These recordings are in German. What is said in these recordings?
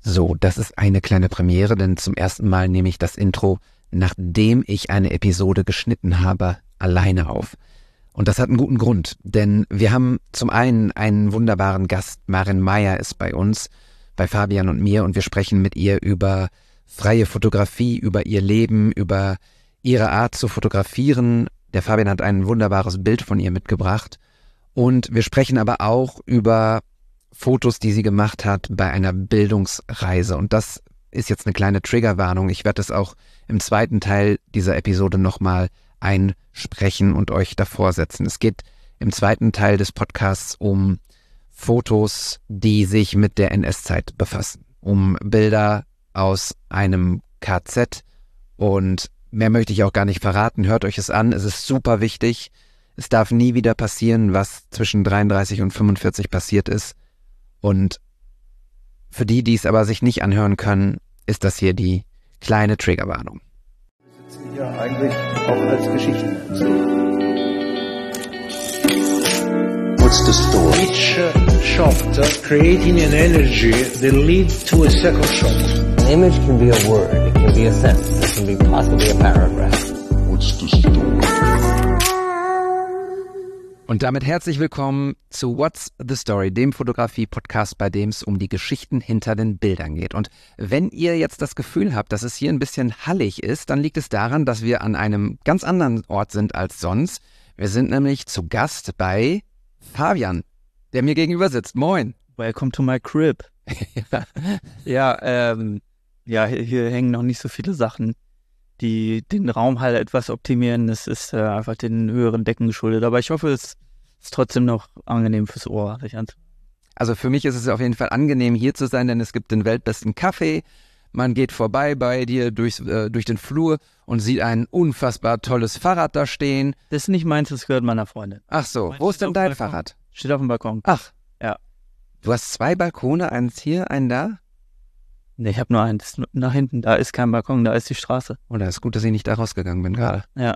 So, das ist eine kleine Premiere, denn zum ersten Mal nehme ich das Intro, nachdem ich eine Episode geschnitten habe, alleine auf. Und das hat einen guten Grund, denn wir haben zum einen einen wunderbaren Gast, Maren Maya ist bei uns, bei Fabian und mir, und wir sprechen mit ihr über freie Fotografie, über ihr Leben, über ihre Art zu fotografieren. Der Fabian hat ein wunderbares Bild von ihr mitgebracht. Und wir sprechen aber auch über Fotos, die sie gemacht hat bei einer Bildungsreise. Und das ist jetzt eine kleine Triggerwarnung. Ich werde es auch im zweiten Teil dieser Episode nochmal einsprechen und euch davor setzen. Es geht im zweiten Teil des Podcasts um Fotos, die sich mit der NS-Zeit befassen. Um Bilder aus einem KZ. Und mehr möchte ich auch gar nicht verraten. Hört euch es an. Es ist super wichtig. Es darf nie wieder passieren, was zwischen 33 und 45 passiert ist. Und für die, die es aber sich nicht anhören können, ist das hier die kleine Triggerwarnung. Wir sitzen hier eigentlich auch als Geschichten. What's the story? Each shot creating an energy that leads to a second shot. An image can be a word, it can be a sentence, it can be possibly a paragraph. What's the story? Und damit herzlich willkommen zu What's the Story, dem Fotografie-Podcast, bei dem es um die Geschichten hinter den Bildern geht. Und wenn ihr jetzt das Gefühl habt, dass es hier ein bisschen hallig ist, dann liegt es daran, dass wir an einem ganz anderen Ort sind als sonst. Wir sind nämlich zu Gast bei Fabian, der mir gegenüber sitzt. Moin. Welcome to my crib. Ja, hier hängen noch nicht so viele Sachen, die den Raum halt etwas optimieren. Es ist einfach den höheren Decken geschuldet. Aber ich hoffe, es ist trotzdem noch angenehm fürs Ohr, sich anzuhören. Also für mich ist es auf jeden Fall angenehm, hier zu sein, denn es gibt den weltbesten Kaffee. Man geht vorbei bei dir durch den Flur und sieht ein unfassbar tolles Fahrrad da stehen. Das ist nicht meins, das gehört meiner Freundin. Ach so, Meins wo ist steht denn auf dein dem Balkon. Fahrrad? Steht auf dem Balkon. Ach. Ja. Du hast 2 Balkone, eins hier, einen da? Nee, ich habe nur eins. Nach hinten, da ist kein Balkon, da ist die Straße. Oh, da ist gut, dass ich nicht da rausgegangen bin gerade. Ja.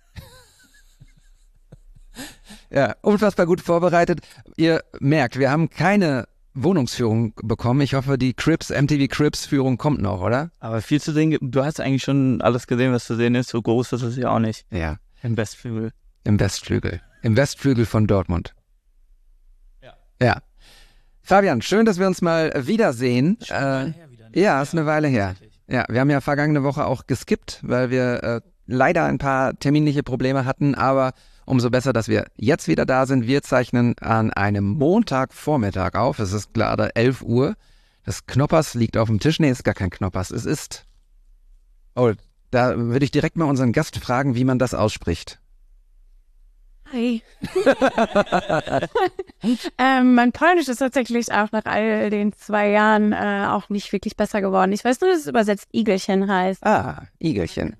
Ja, unfassbar gut vorbereitet. Ihr merkt, wir haben keine Wohnungsführung bekommen. Ich hoffe, die MTV Cribs-Führung kommt noch, oder? Aber viel zu sehen, du hast eigentlich schon alles gesehen, was zu sehen ist. So groß ist es ja auch nicht. Ja, Im Westflügel. im Westflügel. Im Westflügel von Dortmund. Ja. Ja. Fabian, schön, dass wir uns mal wiedersehen. Schon eine Weile her wieder, ne? Ja, ist eine Weile her. Ja, wir haben ja vergangene Woche auch geskippt, weil wir leider ein paar terminliche Probleme hatten, aber umso besser, dass wir jetzt wieder da sind. Wir zeichnen an einem Montagvormittag auf. Es ist gerade 11 Uhr. Das Knoppers liegt auf dem Tisch. Nee, es ist gar kein Knoppers. Es ist... Oh, da würde ich direkt mal unseren Gast fragen, wie man das ausspricht. Hi. Mein Polnisch ist tatsächlich auch nach all den 2 Jahren auch nicht wirklich besser geworden. Ich weiß nur, dass es übersetzt Igelchen heißt. Ah, Igelchen.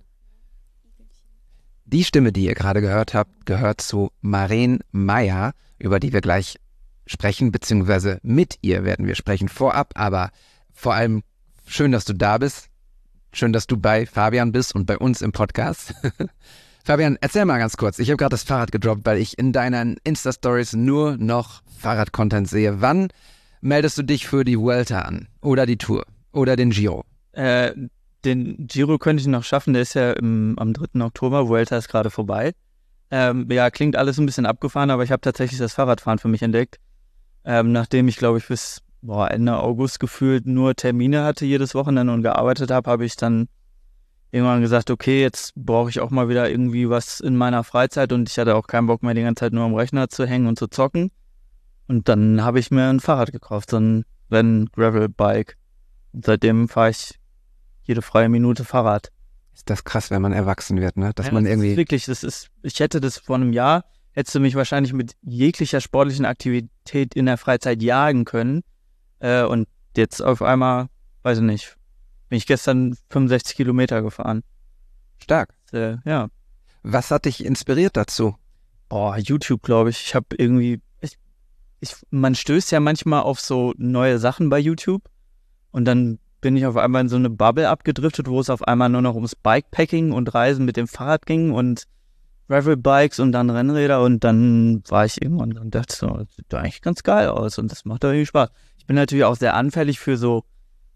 Die Stimme, die ihr gerade gehört habt, gehört zu Maren Maya, über die wir gleich sprechen, beziehungsweise mit ihr werden wir sprechen vorab, aber vor allem schön, dass du da bist. Schön, dass du bei Fabian bist und bei uns im Podcast. Fabian, erzähl mal ganz kurz. Ich habe gerade das Fahrrad gedroppt, weil ich in deinen Insta-Stories nur noch Fahrrad-Content sehe. Wann meldest du dich für die Vuelta an? Oder die Tour? Oder den Giro? Den Giro könnte ich noch schaffen, der ist ja am 3. Oktober, Vuelta ist gerade vorbei. Ja, klingt alles ein bisschen abgefahren, aber ich habe tatsächlich das Fahrradfahren für mich entdeckt. Nachdem ich, glaube ich, bis Ende August gefühlt nur Termine hatte jedes Wochenende und gearbeitet habe ich dann irgendwann gesagt, okay, jetzt brauche ich auch mal wieder irgendwie was in meiner Freizeit und ich hatte auch keinen Bock mehr die ganze Zeit nur am Rechner zu hängen und zu zocken. Und dann habe ich mir ein Fahrrad gekauft, so ein Gravel-Bike. Und seitdem fahre ich jede freie Minute Fahrrad. Ist das krass, wenn man erwachsen wird, ne? Dass Ja, man das irgendwie... ist wirklich, ich hätte das vor einem Jahr, hättest du mich wahrscheinlich mit jeglicher sportlichen Aktivität in der Freizeit jagen können. Und jetzt auf einmal, weiß ich nicht, bin ich gestern 65 Kilometer gefahren. Stark. Ja. Was hat dich inspiriert dazu? YouTube, glaube ich. Ich habe irgendwie, man stößt ja manchmal auf so neue Sachen bei YouTube und dann bin ich auf einmal in so eine Bubble abgedriftet, wo es auf einmal nur noch ums Bikepacking und Reisen mit dem Fahrrad ging und Gravel-Bikes und dann Rennräder und dann war ich irgendwann und dachte so, das sieht doch eigentlich ganz geil aus und das macht doch irgendwie Spaß. Ich bin natürlich auch sehr anfällig für so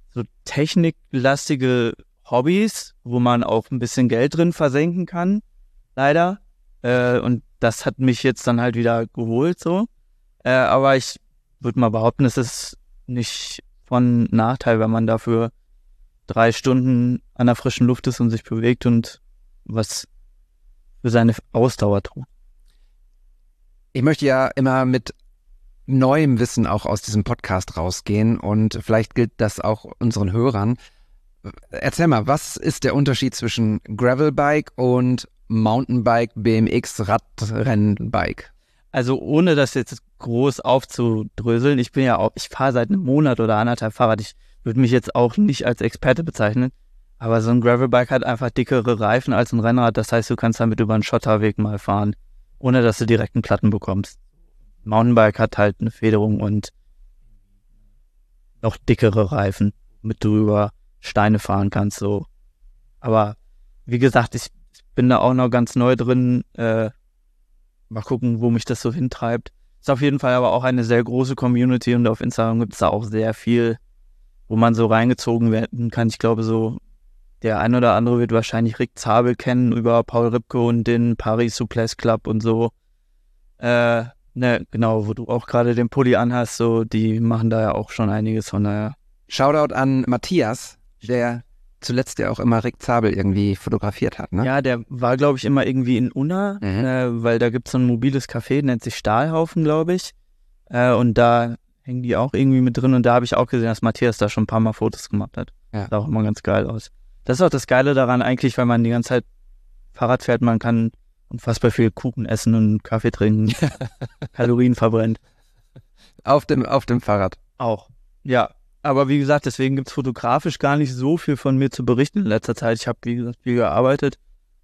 so techniklastige Hobbys, wo man auch ein bisschen Geld drin versenken kann, leider. Und das hat mich jetzt dann halt wieder geholt, so. Aber ich würde mal behaupten, es ist nicht von Nachteil, wenn man dafür 3 Stunden an der frischen Luft ist und sich bewegt und was für seine Ausdauer tut. Ich möchte ja immer mit neuem Wissen auch aus diesem Podcast rausgehen und vielleicht gilt das auch unseren Hörern. Erzähl mal, was ist der Unterschied zwischen Gravelbike und Mountainbike, BMX, Radrennbike? Also ohne das jetzt groß aufzudröseln, ich fahre seit einem Monat oder 1,5 Fahrrad. Ich würde mich jetzt auch nicht als Experte bezeichnen, aber so ein Gravelbike hat einfach dickere Reifen als ein Rennrad. Das heißt, du kannst damit über einen Schotterweg mal fahren, ohne dass du direkt einen Platten bekommst. Mountainbike hat halt eine Federung und noch dickere Reifen, mit du über Steine fahren kannst, so. Aber wie gesagt, ich bin da auch noch ganz neu drin. Mal gucken, wo mich das so hintreibt. Ist auf jeden Fall aber auch eine sehr große Community und auf Instagram gibt es da auch sehr viel, wo man so reingezogen werden kann. Ich glaube, so der ein oder andere wird wahrscheinlich Rick Zabel kennen über Paul Ripke und den Paris Souplesse Club und so. Genau, wo du auch gerade den Pulli anhast, so, die machen da ja auch schon einiges, von daher. Shoutout an Matthias, der zuletzt ja auch immer Rick Zabel irgendwie fotografiert hat, ne? Ja, der war, glaube ich, immer irgendwie in Unna, weil da gibt es so ein mobiles Café, nennt sich Stahlhaufen, glaube ich. Und da hängen die auch irgendwie mit drin und da habe ich auch gesehen, dass Matthias da schon ein paar Mal Fotos gemacht hat. Ja. Sah auch immer ganz geil aus. Das ist auch das Geile daran eigentlich, weil man die ganze Zeit Fahrrad fährt, man kann unfassbar viel Kuchen essen und Kaffee trinken, Kalorien verbrennt. Auf dem Fahrrad. Auch, ja. Aber wie gesagt, deswegen gibt es fotografisch gar nicht so viel von mir zu berichten in letzter Zeit. Ich habe, wie gesagt, viel gearbeitet.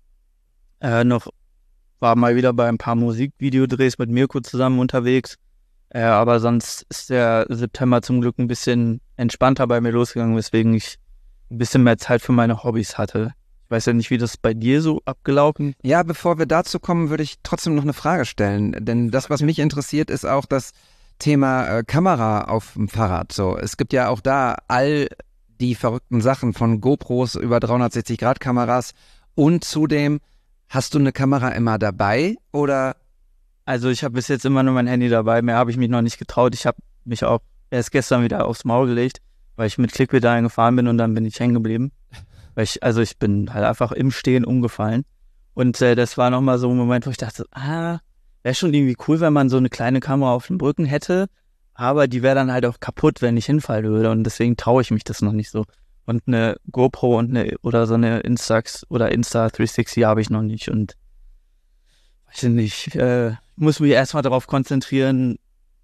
War mal wieder bei ein paar Musikvideodrehs mit Mirko zusammen unterwegs. Aber sonst ist der September zum Glück ein bisschen entspannter bei mir losgegangen, weswegen ich ein bisschen mehr Zeit für meine Hobbys hatte. Ich weiß ja nicht, wie das bei dir so abgelaufen. Ja, bevor wir dazu kommen, würde ich trotzdem noch eine Frage stellen. Denn das, was mich interessiert, ist auch das Thema Kamera auf dem Fahrrad. So, es gibt ja auch da all die verrückten Sachen von GoPros über 360-Grad-Kameras und zudem, hast du eine Kamera immer dabei oder? Also ich habe bis jetzt immer nur mein Handy dabei, mehr habe ich mich noch nicht getraut. Ich habe mich auch erst gestern wieder aufs Maul gelegt, weil ich mit Klickpedalen gefahren bin und dann bin ich hängen geblieben. Ich bin halt einfach im Stehen umgefallen. Und das war nochmal so ein Moment, wo ich dachte, wäre schon irgendwie cool, wenn man so eine kleine Kamera auf dem Rücken hätte, aber die wäre dann halt auch kaputt, wenn ich hinfallen würde und deswegen traue ich mich das noch nicht so. Und eine GoPro und so eine Instax oder Insta360 habe ich noch nicht und weiß ich nicht, muss mich erstmal darauf konzentrieren,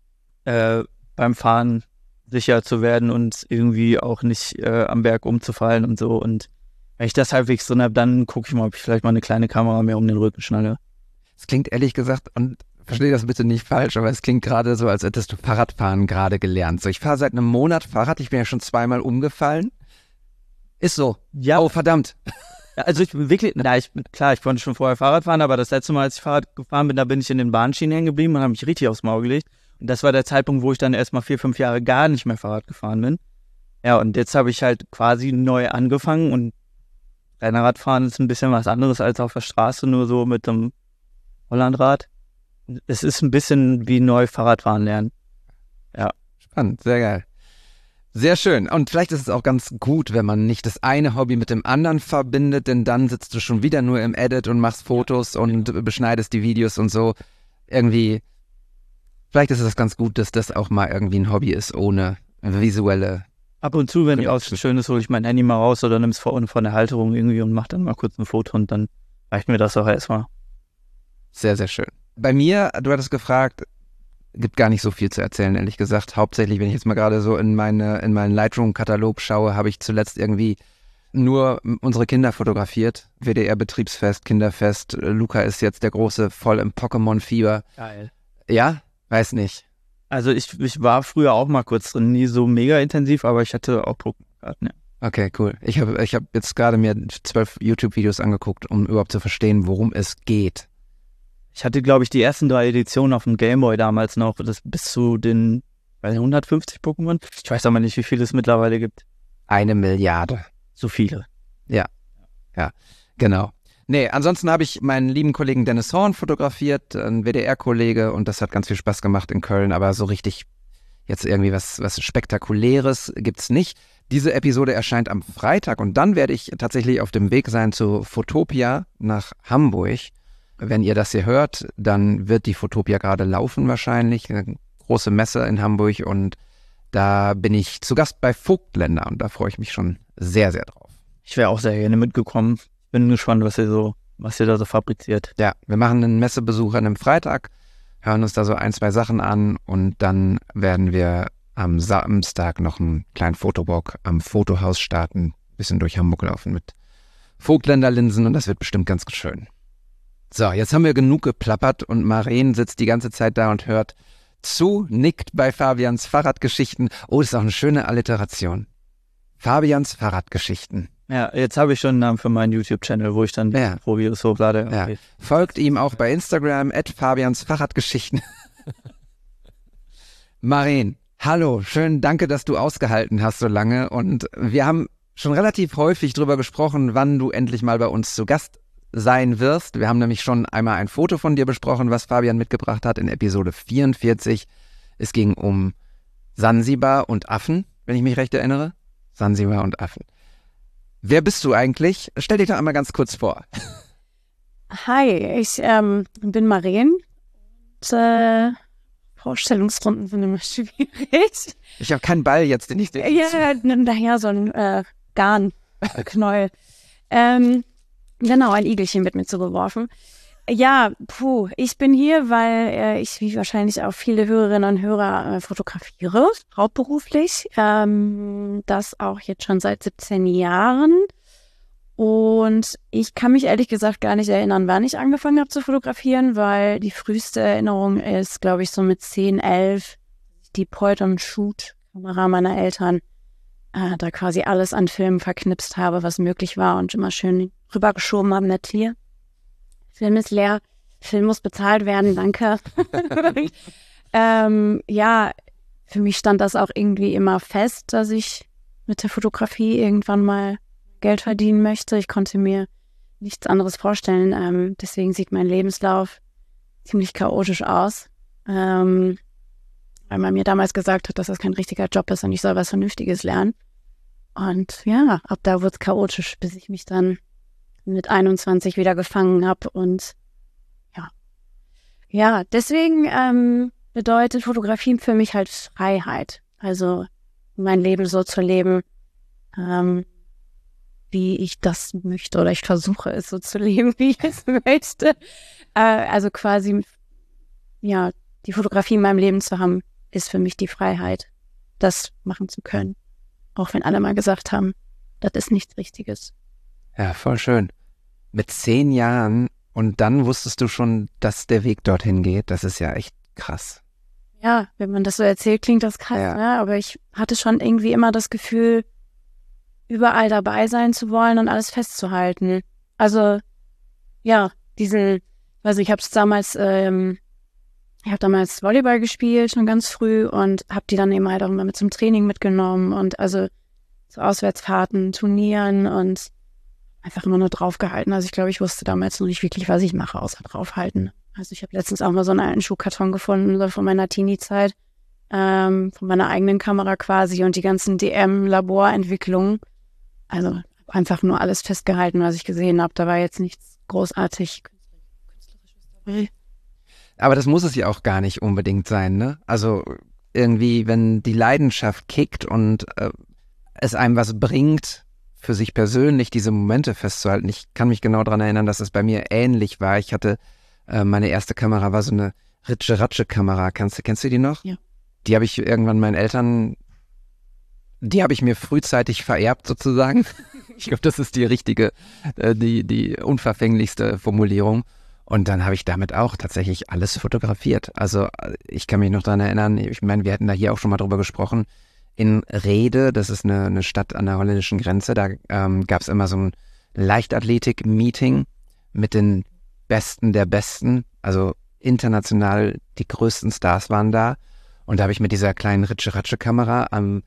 beim Fahren sicher zu werden und irgendwie auch nicht am Berg umzufallen und so. Und wenn ich das halbwegs drin habe, dann gucke ich mal, ob ich vielleicht mal eine kleine Kamera mehr um den Rücken schnalle. Es klingt ehrlich gesagt, und verstehe das bitte nicht falsch, aber es klingt gerade so, als hättest du Fahrradfahren gerade gelernt. So, ich fahre seit einem Monat Fahrrad, ich bin ja schon 2-mal umgefallen. Ist so. Ja. Oh, verdammt. Also ich bin wirklich, ich konnte schon vorher Fahrrad fahren, aber das letzte Mal, als ich Fahrrad gefahren bin, da bin ich in den Bahnschienen hängen geblieben und habe mich richtig aufs Maul gelegt. Und das war der Zeitpunkt, wo ich dann erstmal 4-5 Jahre gar nicht mehr Fahrrad gefahren bin. Ja, und jetzt habe ich halt quasi neu angefangen und Rennradfahren ist ein bisschen was anderes als auf der Straße, nur so mit einem Hollandrad. Es ist ein bisschen wie neu Fahrradfahren lernen. Ja. Spannend, sehr geil. Sehr schön. Und vielleicht ist es auch ganz gut, wenn man nicht das eine Hobby mit dem anderen verbindet, denn dann sitzt du schon wieder nur im Edit und machst Fotos und beschneidest die Videos und so. Irgendwie, vielleicht ist es ganz gut, dass das auch mal irgendwie ein Hobby ist, ohne visuelle. Ab und zu, wenn ich was Schönes hole, ich mein Handy mal raus oder nimm's von der Halterung irgendwie und mach dann mal kurz ein Foto und dann reicht mir das auch erstmal. Sehr, sehr schön. Bei mir, du hattest gefragt, gibt gar nicht so viel zu erzählen, ehrlich gesagt. Hauptsächlich, wenn ich jetzt mal gerade so in meinen Lightroom-Katalog schaue, habe ich zuletzt irgendwie nur unsere Kinder fotografiert. WDR-Betriebsfest, Kinderfest. Luca ist jetzt der Große, voll im Pokémon-Fieber. Geil. Ja? Weiß nicht. Also ich war früher auch mal kurz drin, nie so mega intensiv, aber ich hatte auch Pokémon-Karten, ja. Okay, cool. Ich hab jetzt gerade mir 12 YouTube-Videos angeguckt, um überhaupt zu verstehen, worum es geht. Ich hatte, glaube ich, die ersten 3 Editionen auf dem Gameboy damals noch, das bis zu den 150 Pokémon. Ich weiß aber nicht, wie viele es mittlerweile gibt. 1 Milliarde. So viele. Ja, genau. Nee, ansonsten habe ich meinen lieben Kollegen Dennis Horn fotografiert, ein WDR-Kollege, und das hat ganz viel Spaß gemacht in Köln, aber so richtig jetzt irgendwie was Spektakuläres gibt's nicht. Diese Episode erscheint am Freitag und dann werde ich tatsächlich auf dem Weg sein zu Fotopia nach Hamburg. Wenn ihr das hier hört, dann wird die Fotopia gerade laufen wahrscheinlich, eine große Messe in Hamburg, und da bin ich zu Gast bei Vogtländer und da freue ich mich schon sehr, sehr drauf. Ich wäre auch sehr gerne mitgekommen. Bin gespannt, was ihr da so fabriziert. Ja, wir machen einen Messebesuch an einem Freitag, hören uns da so 1, 2 Sachen an und dann werden wir am Samstag noch einen kleinen Fotowalk am Fotohaus starten, ein bisschen durch Hamburg laufen mit Vogtländer Linsen und das wird bestimmt ganz schön. So, jetzt haben wir genug geplappert und Maren sitzt die ganze Zeit da und hört zu, nickt bei Fabians Fahrradgeschichten. Oh, das ist auch eine schöne Alliteration. Fabians Fahrradgeschichten. Ja, jetzt habe ich schon einen Namen für meinen YouTube-Channel, wo ich dann Videos hochlade. Okay. Ja. Folgt ihm auch bei Instagram @Fabians Fahrradgeschichten. Maren, hallo, schön, danke, dass du ausgehalten hast so lange. Und wir haben schon relativ häufig drüber gesprochen, wann du endlich mal bei uns zu Gast sein wirst. Wir haben nämlich schon einmal ein Foto von dir besprochen, was Fabian mitgebracht hat in Episode 44. Es ging um Sansibar und Affen, wenn ich mich recht erinnere. Sansibar und Affen. Wer bist du eigentlich? Stell dich doch einmal ganz kurz vor. Hi, ich bin Maren. Und, Vorstellungsrunden sind immer schwierig. Ich habe keinen Ball jetzt, den ich dir... Ja, daher so ein Garnknäuel. Genau, ein Igelchen wird mir zugeworfen. Ja, ich bin hier, weil ich, wie wahrscheinlich auch viele Hörerinnen und Hörer, fotografiere, hauptberuflich. Das auch jetzt schon seit 17 Jahren. Und ich kann mich ehrlich gesagt gar nicht erinnern, wann ich angefangen habe zu fotografieren, weil die früheste Erinnerung ist, glaube ich, so mit 10, 11, die Point-and-Shoot-Kamera meiner Eltern, da quasi alles an Filmen verknipst habe, was möglich war und immer schön rübergeschoben haben, nicht hier. Film ist leer, Film muss bezahlt werden, danke. Ja, für mich stand das auch irgendwie immer fest, dass ich mit der Fotografie irgendwann mal Geld verdienen möchte. Ich konnte mir nichts anderes vorstellen. Deswegen sieht mein Lebenslauf ziemlich chaotisch aus. Weil man mir damals gesagt hat, dass das kein richtiger Job ist und ich soll was Vernünftiges lernen. Und ja, ab da wurde es chaotisch, bis ich mich dann mit 21 wieder gefangen habe. Und ja, deswegen bedeutet Fotografie für mich halt Freiheit. Also mein Leben so zu leben, wie ich das möchte, oder ich versuche es so zu leben, wie ich es möchte. Also quasi, ja, die Fotografie in meinem Leben zu haben, ist für mich die Freiheit, das machen zu können. Auch wenn alle mal gesagt haben, das ist nichts Richtiges. Ja, voll schön. Mit 10 Jahren und dann wusstest du schon, dass der Weg dorthin geht. Das ist ja echt krass. Ja, wenn man das so erzählt, klingt das krass, Ja. ne? Aber ich hatte schon irgendwie immer das Gefühl, überall dabei sein zu wollen und alles festzuhalten. Also, ja, ich habe damals, ich habe damals Volleyball gespielt, schon ganz früh, und habe die dann eben halt auch immer mit zum Training mitgenommen und also zu Auswärtsfahrten, Turnieren und einfach immer nur draufgehalten. Also ich glaube, ich wusste damals noch nicht wirklich, was ich mache, außer draufhalten. Also ich habe letztens auch mal so einen alten Schuhkarton gefunden, so von meiner Teenie-Zeit, von meiner eigenen Kamera quasi, und die ganzen DM-Laborentwicklungen. Also einfach nur alles festgehalten, was ich gesehen habe. Da war jetzt nichts großartig künstlerisches dabei. Aber das muss es ja auch gar nicht unbedingt sein, ne? Also irgendwie, wenn die Leidenschaft kickt und es einem was bringt, für sich persönlich diese Momente festzuhalten. Ich kann mich genau daran erinnern, dass es bei mir ähnlich war. Ich hatte, meine erste Kamera war so eine Ritsche-Ratsche-Kamera. Kennst du die noch? Ja. Die habe ich irgendwann meinen Eltern, die habe ich mir frühzeitig vererbt sozusagen. Ich glaube, das ist die richtige, die unverfänglichste Formulierung. Und dann habe ich damit auch tatsächlich alles fotografiert. Also ich kann mich noch daran erinnern, ich meine, wir hatten da hier auch schon mal drüber gesprochen, in Rhede, das ist eine Stadt an der holländischen Grenze, da gab es immer so ein Leichtathletik-Meeting mit den Besten der Besten, also international die größten Stars waren da. Und da habe ich mit dieser kleinen Ritsche-Ratsche-Kamera am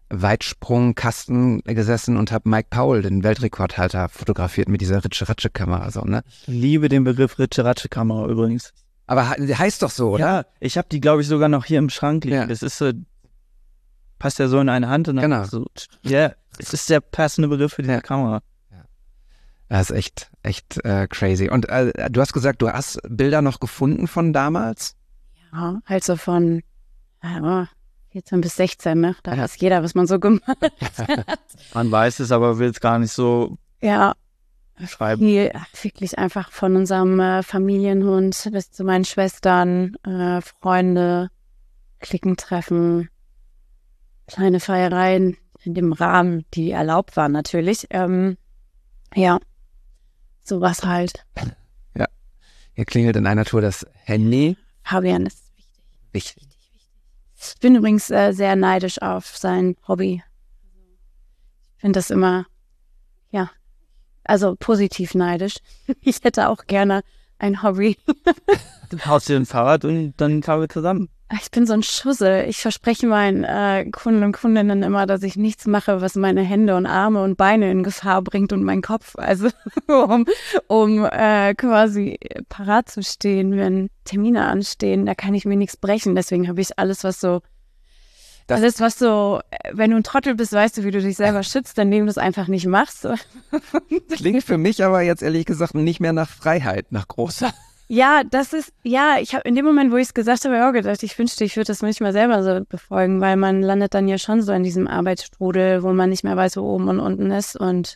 Weitsprungkasten gesessen und habe Mike Powell, den Weltrekordhalter, fotografiert mit dieser Ritchie-Ratsche-Kamera. So, ne? Ich liebe den Begriff Ritchie-Ratsche-Kamera übrigens. Aber heißt doch so, oder? Ja, ich habe die, glaube ich, sogar noch hier im Schrank liegen. Ja. Das ist so, passt ja so in eine Hand. Und dann Genau. so, ja, es ist der passende Begriff für diese Ja. Kamera. Das ist echt crazy. Und du hast gesagt, du hast Bilder noch gefunden von damals? Ja, halt so von 14 bis 16, ne? Da weiß jeder, was man so gemacht hat. Man weiß es, aber will es gar nicht so Ja, schreiben. viel, wirklich einfach von unserem Familienhund bis zu meinen Schwestern, Freunde, Klickentreffen, kleine Feiereien in dem Rahmen, die erlaubt waren natürlich. Ja, sowas halt. Hier klingelt in einer Tour das Handy. Fabian ist Wichtig. Ich bin übrigens sehr neidisch auf sein Hobby. Ich finde das immer, ja, also positiv neidisch. Ich hätte auch gerne ein Hobby. Du haust dir ein Fahrrad und dann fahren wir zusammen. Ich bin so ein Schussel. Ich verspreche meinen Kunden und Kundinnen immer, dass ich nichts mache, was meine Hände und Arme und Beine in Gefahr bringt und meinen Kopf. Also um quasi parat zu stehen, wenn Termine anstehen, da kann ich mir nichts brechen. Deswegen habe ich alles, was so, wenn du ein Trottel bist, weißt du, wie du dich selber schützt, indem du es einfach nicht machst. Klingt für mich aber jetzt ehrlich gesagt nicht mehr nach Freiheit, nach großer. Ja, ich habe in dem Moment, wo ich es gesagt habe, auch gedacht, ich wünschte, ich würde das manchmal selber so befolgen, weil man landet dann ja schon so in diesem Arbeitsstrudel, wo man nicht mehr weiß, wo oben und unten ist. Und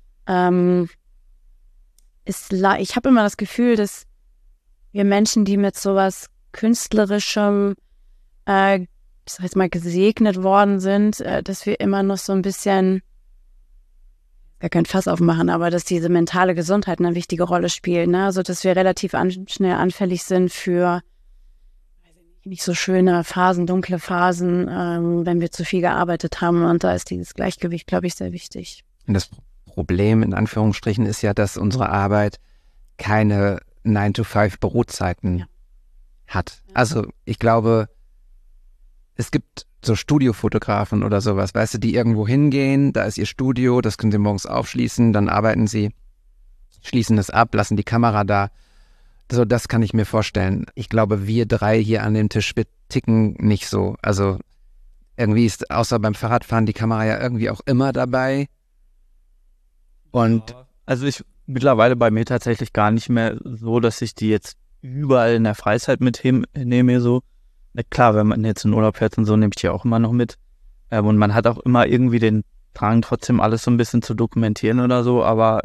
ich habe immer das Gefühl, dass wir Menschen, die mit sowas Künstlerischem, ich sag jetzt mal, gesegnet worden sind, dass wir immer noch so ein bisschen, gar kein Fass aufmachen, aber dass diese mentale Gesundheit eine wichtige Rolle spielt, ne? Also, dass wir relativ schnell anfällig sind für nicht so schöne Phasen, dunkle Phasen, wenn wir zu viel gearbeitet haben. Und da ist dieses Gleichgewicht, glaube ich, sehr wichtig. Und das Problem in Anführungsstrichen ist ja, dass unsere Arbeit keine 9-to-5 Bürozeiten hat. Also ich glaube, es gibt so Studiofotografen oder sowas, weißt du, die irgendwo hingehen, da ist ihr Studio, das können sie morgens aufschließen, dann arbeiten sie, schließen es ab, lassen die Kamera da. So, das kann ich mir vorstellen. Ich glaube, wir drei hier an dem Tisch, wir ticken nicht so. Also irgendwie ist außer beim Fahrradfahren die Kamera ja irgendwie auch immer dabei. Und Also ich mittlerweile bei mir tatsächlich gar nicht mehr so, dass ich die jetzt überall in der Freizeit mitnehme, so. Na klar, wenn man jetzt in Urlaub fährt und so, nehme ich die auch immer noch mit. Und man hat auch immer irgendwie den Drang, trotzdem alles so ein bisschen zu dokumentieren oder so, aber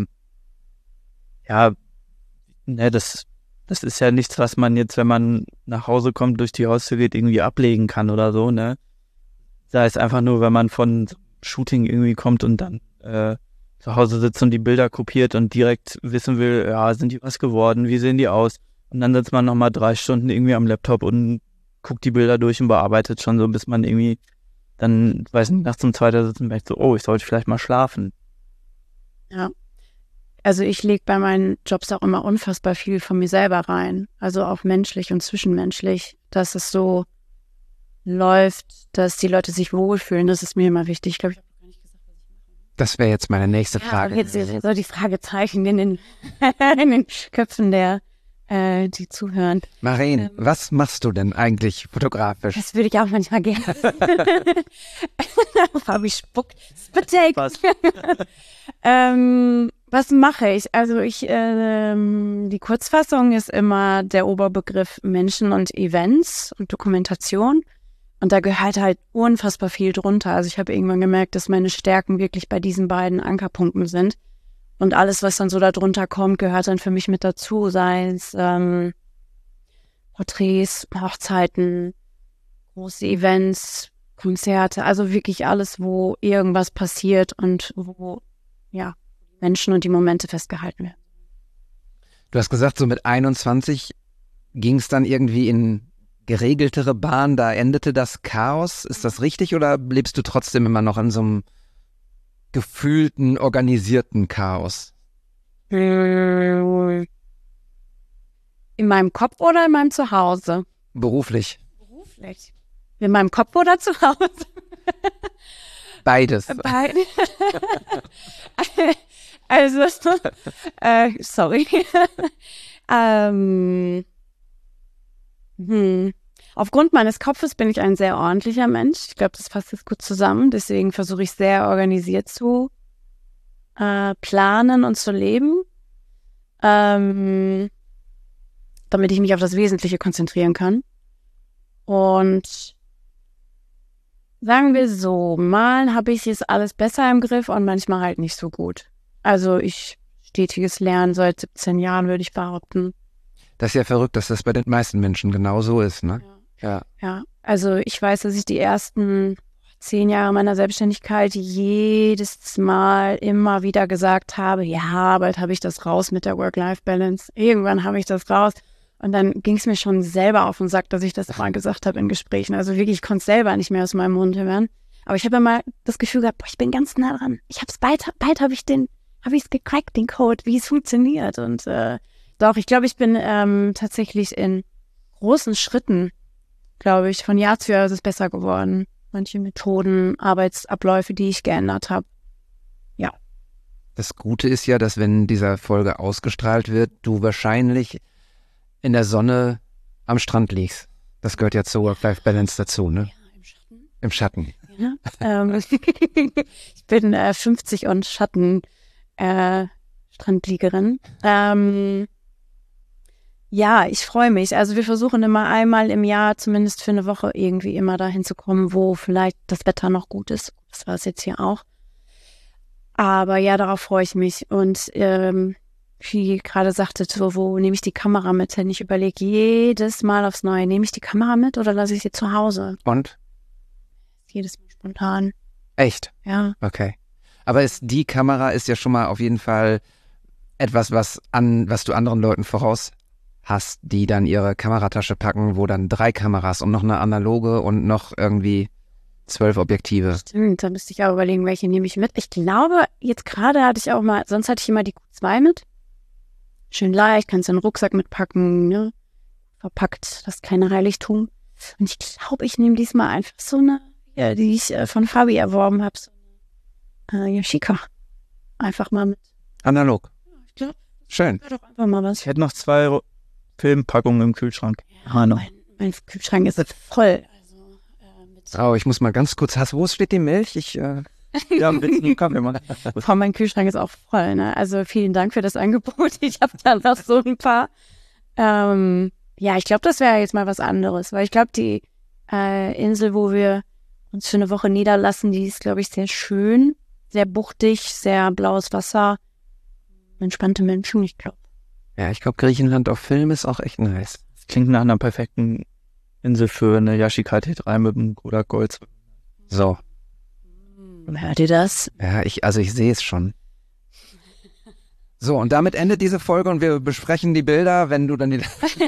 ja, ne, das ist ja nichts, was man jetzt, wenn man nach Hause kommt, durch die Haustür geht, irgendwie ablegen kann oder so, ne. Sei es einfach nur, wenn man von Shooting irgendwie kommt und dann zu Hause sitzt und die Bilder kopiert und direkt wissen will, ja, sind die was geworden, wie sehen die aus? Und dann sitzt man nochmal 3 Stunden irgendwie am Laptop und guckt die Bilder durch und bearbeitet schon so, bis man irgendwie dann, weiß nicht, nachts um 2 da sitzt und merkt so, oh, ich sollte vielleicht mal schlafen. Ja. Also ich lege bei meinen Jobs auch immer unfassbar viel von mir selber rein. Also auch menschlich und zwischenmenschlich, dass es so läuft, dass die Leute sich wohlfühlen. Das ist mir immer wichtig. Ich glaube, ich habe gar nicht gesagt, was ich mache. das wäre jetzt meine nächste Frage. Jetzt so die Fragezeichen in den Köpfen der, die zuhören. Maren, was machst du denn eigentlich fotografisch? Das würde ich auch manchmal gerne. Fabi spuckt. Spit-Take. Was? Was mache ich? Also die Kurzfassung ist immer der Oberbegriff Menschen und Events und Dokumentation. Und da gehört halt unfassbar viel drunter. Also ich habe irgendwann gemerkt, dass meine Stärken wirklich bei diesen beiden Ankerpunkten sind. Und alles, was dann so da drunter kommt, gehört dann für mich mit dazu. Sei es Porträts, Hochzeiten, große Events, Konzerte. Also wirklich alles, wo irgendwas passiert und wo Menschen und die Momente festgehalten werden. Du hast gesagt, so mit 21 ging es dann irgendwie in geregeltere Bahn, da endete das Chaos. Ist das richtig oder lebst du trotzdem immer noch in so einem gefühlten, organisierten Chaos? In meinem Kopf oder in meinem Zuhause? Beruflich. Beruflich. In meinem Kopf oder zu Hause? Beides. Also, sorry. Aufgrund meines Kopfes bin ich ein sehr ordentlicher Mensch. Ich glaube, das passt jetzt gut zusammen. Deswegen versuche ich sehr organisiert zu planen und zu leben, damit ich mich auf das Wesentliche konzentrieren kann. Und sagen wir so, mal habe ich es alles besser im Griff und manchmal halt nicht so gut. Also stetiges Lernen seit 17 Jahren, würde ich behaupten. Das ist ja verrückt, dass das bei den meisten Menschen genau so ist, ne? Ja. Also ich weiß, dass ich die ersten 10 Jahre meiner Selbstständigkeit jedes Mal immer wieder gesagt habe, ja, bald habe ich das raus mit der Work-Life-Balance. Irgendwann habe ich das raus. Und dann ging es mir schon selber auf den Sack, dass ich das mal gesagt habe in Gesprächen. Also wirklich, ich konnte es selber nicht mehr aus meinem Mund hören. Aber ich habe immer das Gefühl gehabt, ich bin ganz nah dran. Ich habe es bald habe ich es gecrackt, den Code, wie es funktioniert. Und doch, ich glaube, ich bin tatsächlich in großen Schritten, glaube ich, von Jahr zu Jahr ist es besser geworden. Manche Methoden, Arbeitsabläufe, die ich geändert habe. Ja. Das Gute ist ja, dass wenn diese Folge ausgestrahlt wird, du wahrscheinlich in der Sonne am Strand liegst. Das gehört ja zur Work-Life-Balance dazu, ne? Ja, im Schatten. Im Schatten. Ja, ich bin 50 und Strandliegerin. Ja, ich freue mich. Also wir versuchen immer einmal im Jahr, zumindest für eine Woche, irgendwie immer dahin zu kommen, wo vielleicht das Wetter noch gut ist. Das war es jetzt hier auch. Aber ja, darauf freue ich mich. Und wie gerade sagte, wo nehme ich die Kamera mit hin? Ich überlege jedes Mal aufs Neue, nehme ich die Kamera mit oder lasse ich sie zu Hause? Und? Jedes Mal spontan. Echt? Ja. Okay. Aber die Kamera ist ja schon mal auf jeden Fall etwas, was du anderen Leuten voraus hast, die dann ihre Kameratasche packen, wo dann 3 Kameras und noch eine analoge und noch irgendwie 12 Objektive. Stimmt, da müsste ich auch überlegen, welche nehme ich mit. Ich glaube, jetzt gerade sonst hatte ich immer die Q2 mit. Schön leicht, kannst du einen Rucksack mitpacken, ne? Verpackt, das ist kein Heiligtum. Und ich glaube, ich nehme diesmal einfach so eine, die ich von Fabi erworben habe, so eine Yashica. Einfach mal mit. Analog. Ich glaube, Schön. wäre doch einfach mal was. Ich hätte noch 2 Filmpackungen im Kühlschrank. Hanno. Mein Kühlschrank ist voll. Oh, ich muss mal ganz kurz, wo steht die Milch? Ja, bitte, Kaffee mal. Mein Kühlschrank ist auch voll, ne? Also vielen Dank für das Angebot. Ich habe da noch so ein paar. Ja, ich glaube, das wäre jetzt mal was anderes, weil ich glaube, die Insel, wo wir uns für eine Woche niederlassen, die ist, glaube ich, sehr schön, sehr buchtig, sehr blaues Wasser, entspannte Menschen, ich glaube. Ja, ich glaube, Griechenland auf Film ist auch echt nice. Das klingt nach einer perfekten Insel für eine Yashica T3 mit einem Kodak Gold. So. Hört ihr das? Ja, ich sehe es schon. So, und damit endet diese Folge und wir besprechen die Bilder, wenn du dann die...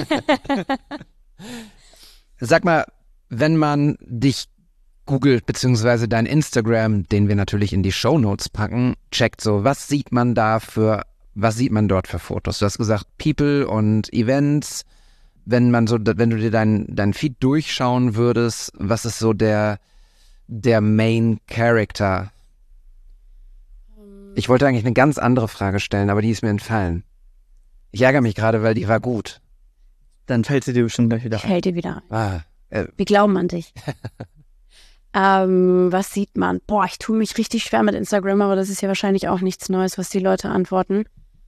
Sag mal, wenn man dich googelt, beziehungsweise dein Instagram, den wir natürlich in die Shownotes packen, checkt so, was sieht man dort für Fotos? Du hast gesagt, People und Events. Wenn du dir dein Feed durchschauen würdest, was ist so der Main Character? Ich wollte eigentlich eine ganz andere Frage stellen, aber die ist mir entfallen. Ich ärgere mich gerade, weil die war gut. Dann fällt sie dir bestimmt gleich wieder ein. Fällt dir wieder ein. Ah, Wir glauben an dich. Was sieht man? Boah, ich tue mich richtig schwer mit Instagram, aber das ist ja wahrscheinlich auch nichts Neues, was die Leute antworten.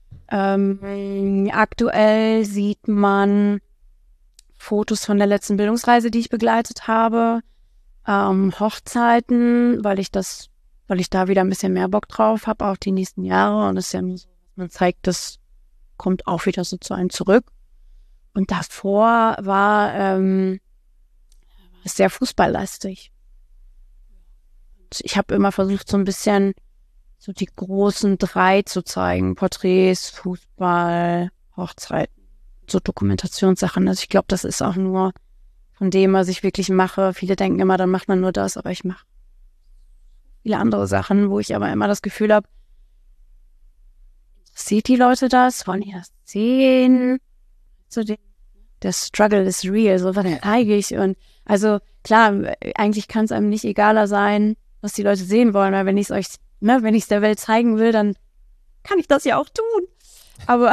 Aktuell sieht man Fotos von der letzten Bildungsreise, die ich begleitet habe. Hochzeiten, weil ich da wieder ein bisschen mehr Bock drauf habe, auch die nächsten Jahre. Und das ist ja so, man zeigt, das kommt auch wieder so zu einem zurück. Und davor war es sehr fußballlastig. Und ich habe immer versucht, so ein bisschen so die großen 3 zu zeigen. Porträts, Fußball, Hochzeiten, so Dokumentationssachen. Also ich glaube, das ist auch nur von dem, was ich wirklich mache. Viele denken immer, dann macht man nur das, aber ich mache viele andere Sachen, wo ich aber immer das Gefühl habe, interessiert die Leute das? Wollen die das sehen? So der Struggle is real, so was zeige ich. Und Also klar, eigentlich kann es einem nicht egaler sein, was die Leute sehen wollen, weil wenn ich es der Welt zeigen will, dann kann ich das ja auch tun. Aber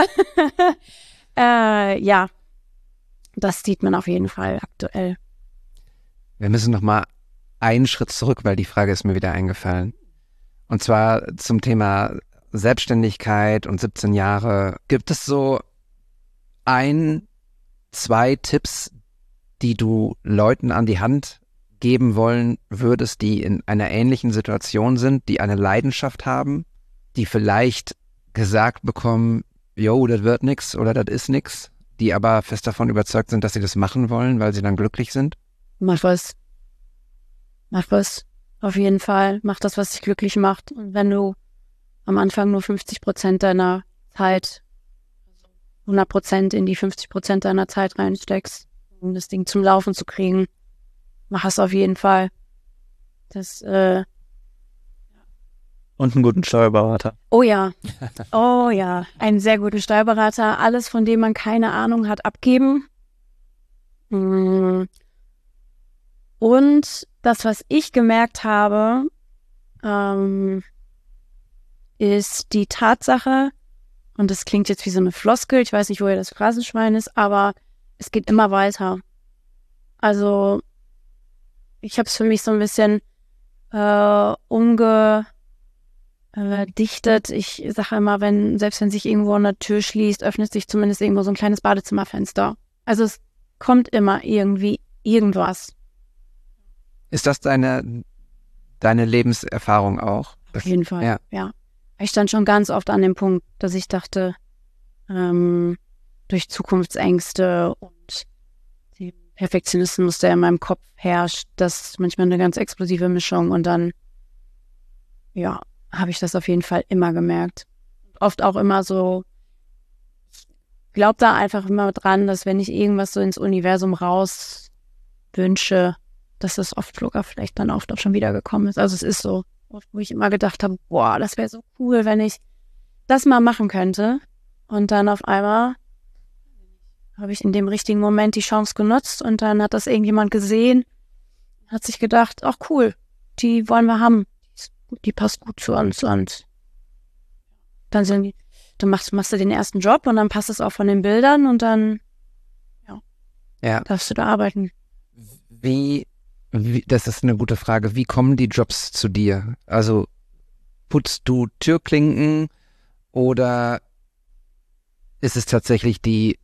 ja, das sieht man auf jeden Fall aktuell. Wir müssen noch mal einen Schritt zurück, weil die Frage ist mir wieder eingefallen. Und zwar zum Thema Selbstständigkeit und 17 Jahre. Gibt es so 2 Tipps, die du Leuten an die Hand geben wollen würdest, die in einer ähnlichen Situation sind, die eine Leidenschaft haben, die vielleicht gesagt bekommen, jo, das wird nix oder das ist nix, die aber fest davon überzeugt sind, dass sie das machen wollen, weil sie dann glücklich sind? Mach was. Auf jeden Fall. Mach das, was dich glücklich macht. Und wenn du am Anfang nur 50% deiner Zeit, 100% in die 50% deiner Zeit reinsteckst, um das Ding zum Laufen zu kriegen, mach es auf jeden Fall. Das, Und einen guten Steuerberater. Oh ja, einen sehr guten Steuerberater. Alles, von dem man keine Ahnung hat, abgeben. Und das, was ich gemerkt habe, ist die Tatsache, und das klingt jetzt wie so eine Floskel, ich weiß nicht, woher das Phrasenschwein ist, aber es geht immer weiter. Also ich habe es für mich so ein bisschen umgedichtet. Ich sage immer, selbst wenn sich irgendwo eine Tür schließt, öffnet sich zumindest irgendwo so ein kleines Badezimmerfenster. Also es kommt immer irgendwie irgendwas. Ist das deine Lebenserfahrung auch? Auf jeden Fall, ja. Ich stand schon ganz oft an dem Punkt, dass ich dachte, durch Zukunftsängste und den Perfektionismus, der in meinem Kopf herrscht, das ist manchmal eine ganz explosive Mischung und dann, ja, habe ich das auf jeden Fall immer gemerkt. Oft auch immer so, ich glaube da einfach immer dran, dass wenn ich irgendwas so ins Universum raus wünsche, dass das oft sogar vielleicht dann oft auch schon wieder gekommen ist. Also es ist so, wo ich immer gedacht habe, boah, das wäre so cool, wenn ich das mal machen könnte. Und dann auf einmal habe ich in dem richtigen Moment die Chance genutzt und dann hat das irgendjemand gesehen, hat sich gedacht, ach cool, die wollen wir haben. Die passt gut zu uns und dann machst du den ersten Job und dann passt es auch von den Bildern und dann darfst du da arbeiten. Das ist eine gute Frage. Wie kommen die Jobs zu dir? Also putzt du Türklinken oder ist es tatsächlich die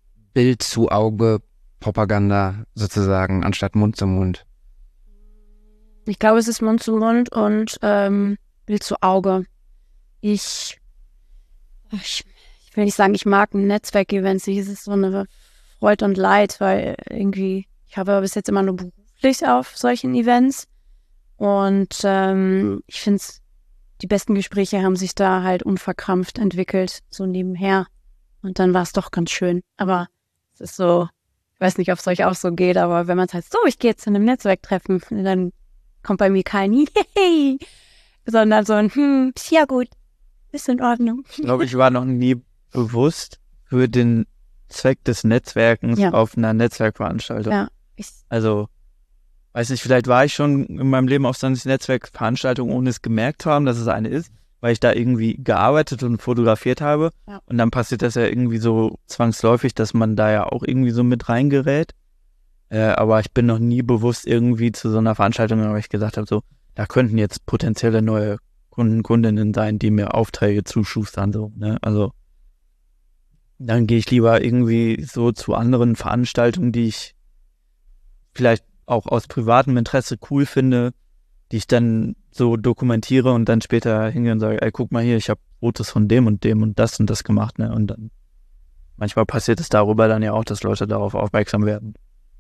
Bild-zu-Auge-Propaganda sozusagen anstatt Mund zu Mund? Ich glaube, es ist Mund zu Mund und Bild zu Auge. Ich will nicht sagen, ich mag Netzwerkevents. Es ist so eine Freude und Leid, weil irgendwie, ich habe bis jetzt immer nur beruflich auf solchen Events und ich finde die besten Gespräche haben sich da halt unverkrampft entwickelt, so nebenher. Und dann war es doch ganz schön. Aber es ist so, ich weiß nicht, ob es euch auch so geht, aber wenn man sagt, so, ich gehe jetzt zu einem Netzwerktreffen, dann kommt bei mir kein Yay, sondern so ein ist ja gut, ist in Ordnung. Ich glaube, ich war noch nie bewusst für den Zweck des Netzwerkens auf einer Netzwerkveranstaltung. Ja. Also, weiß nicht, vielleicht war ich schon in meinem Leben auf so einer Netzwerkveranstaltung, ohne es gemerkt zu haben, dass es eine ist, weil ich da irgendwie gearbeitet und fotografiert habe. Ja. Und dann passiert das ja irgendwie so zwangsläufig, dass man da ja auch irgendwie so mit reingerät. Aber ich bin noch nie bewusst irgendwie zu so einer Veranstaltung, weil ich gesagt habe, so, da könnten jetzt potenzielle neue Kundinnen sein, die mir Aufträge zuschustern, so, ne? Also, dann gehe ich lieber irgendwie so zu anderen Veranstaltungen, die ich vielleicht auch aus privatem Interesse cool finde, die ich dann so dokumentiere und dann später hingehe und sage, ey, guck mal hier, ich habe Fotos von dem und das gemacht, ne? Und dann manchmal passiert es darüber dann ja auch, dass Leute darauf aufmerksam werden.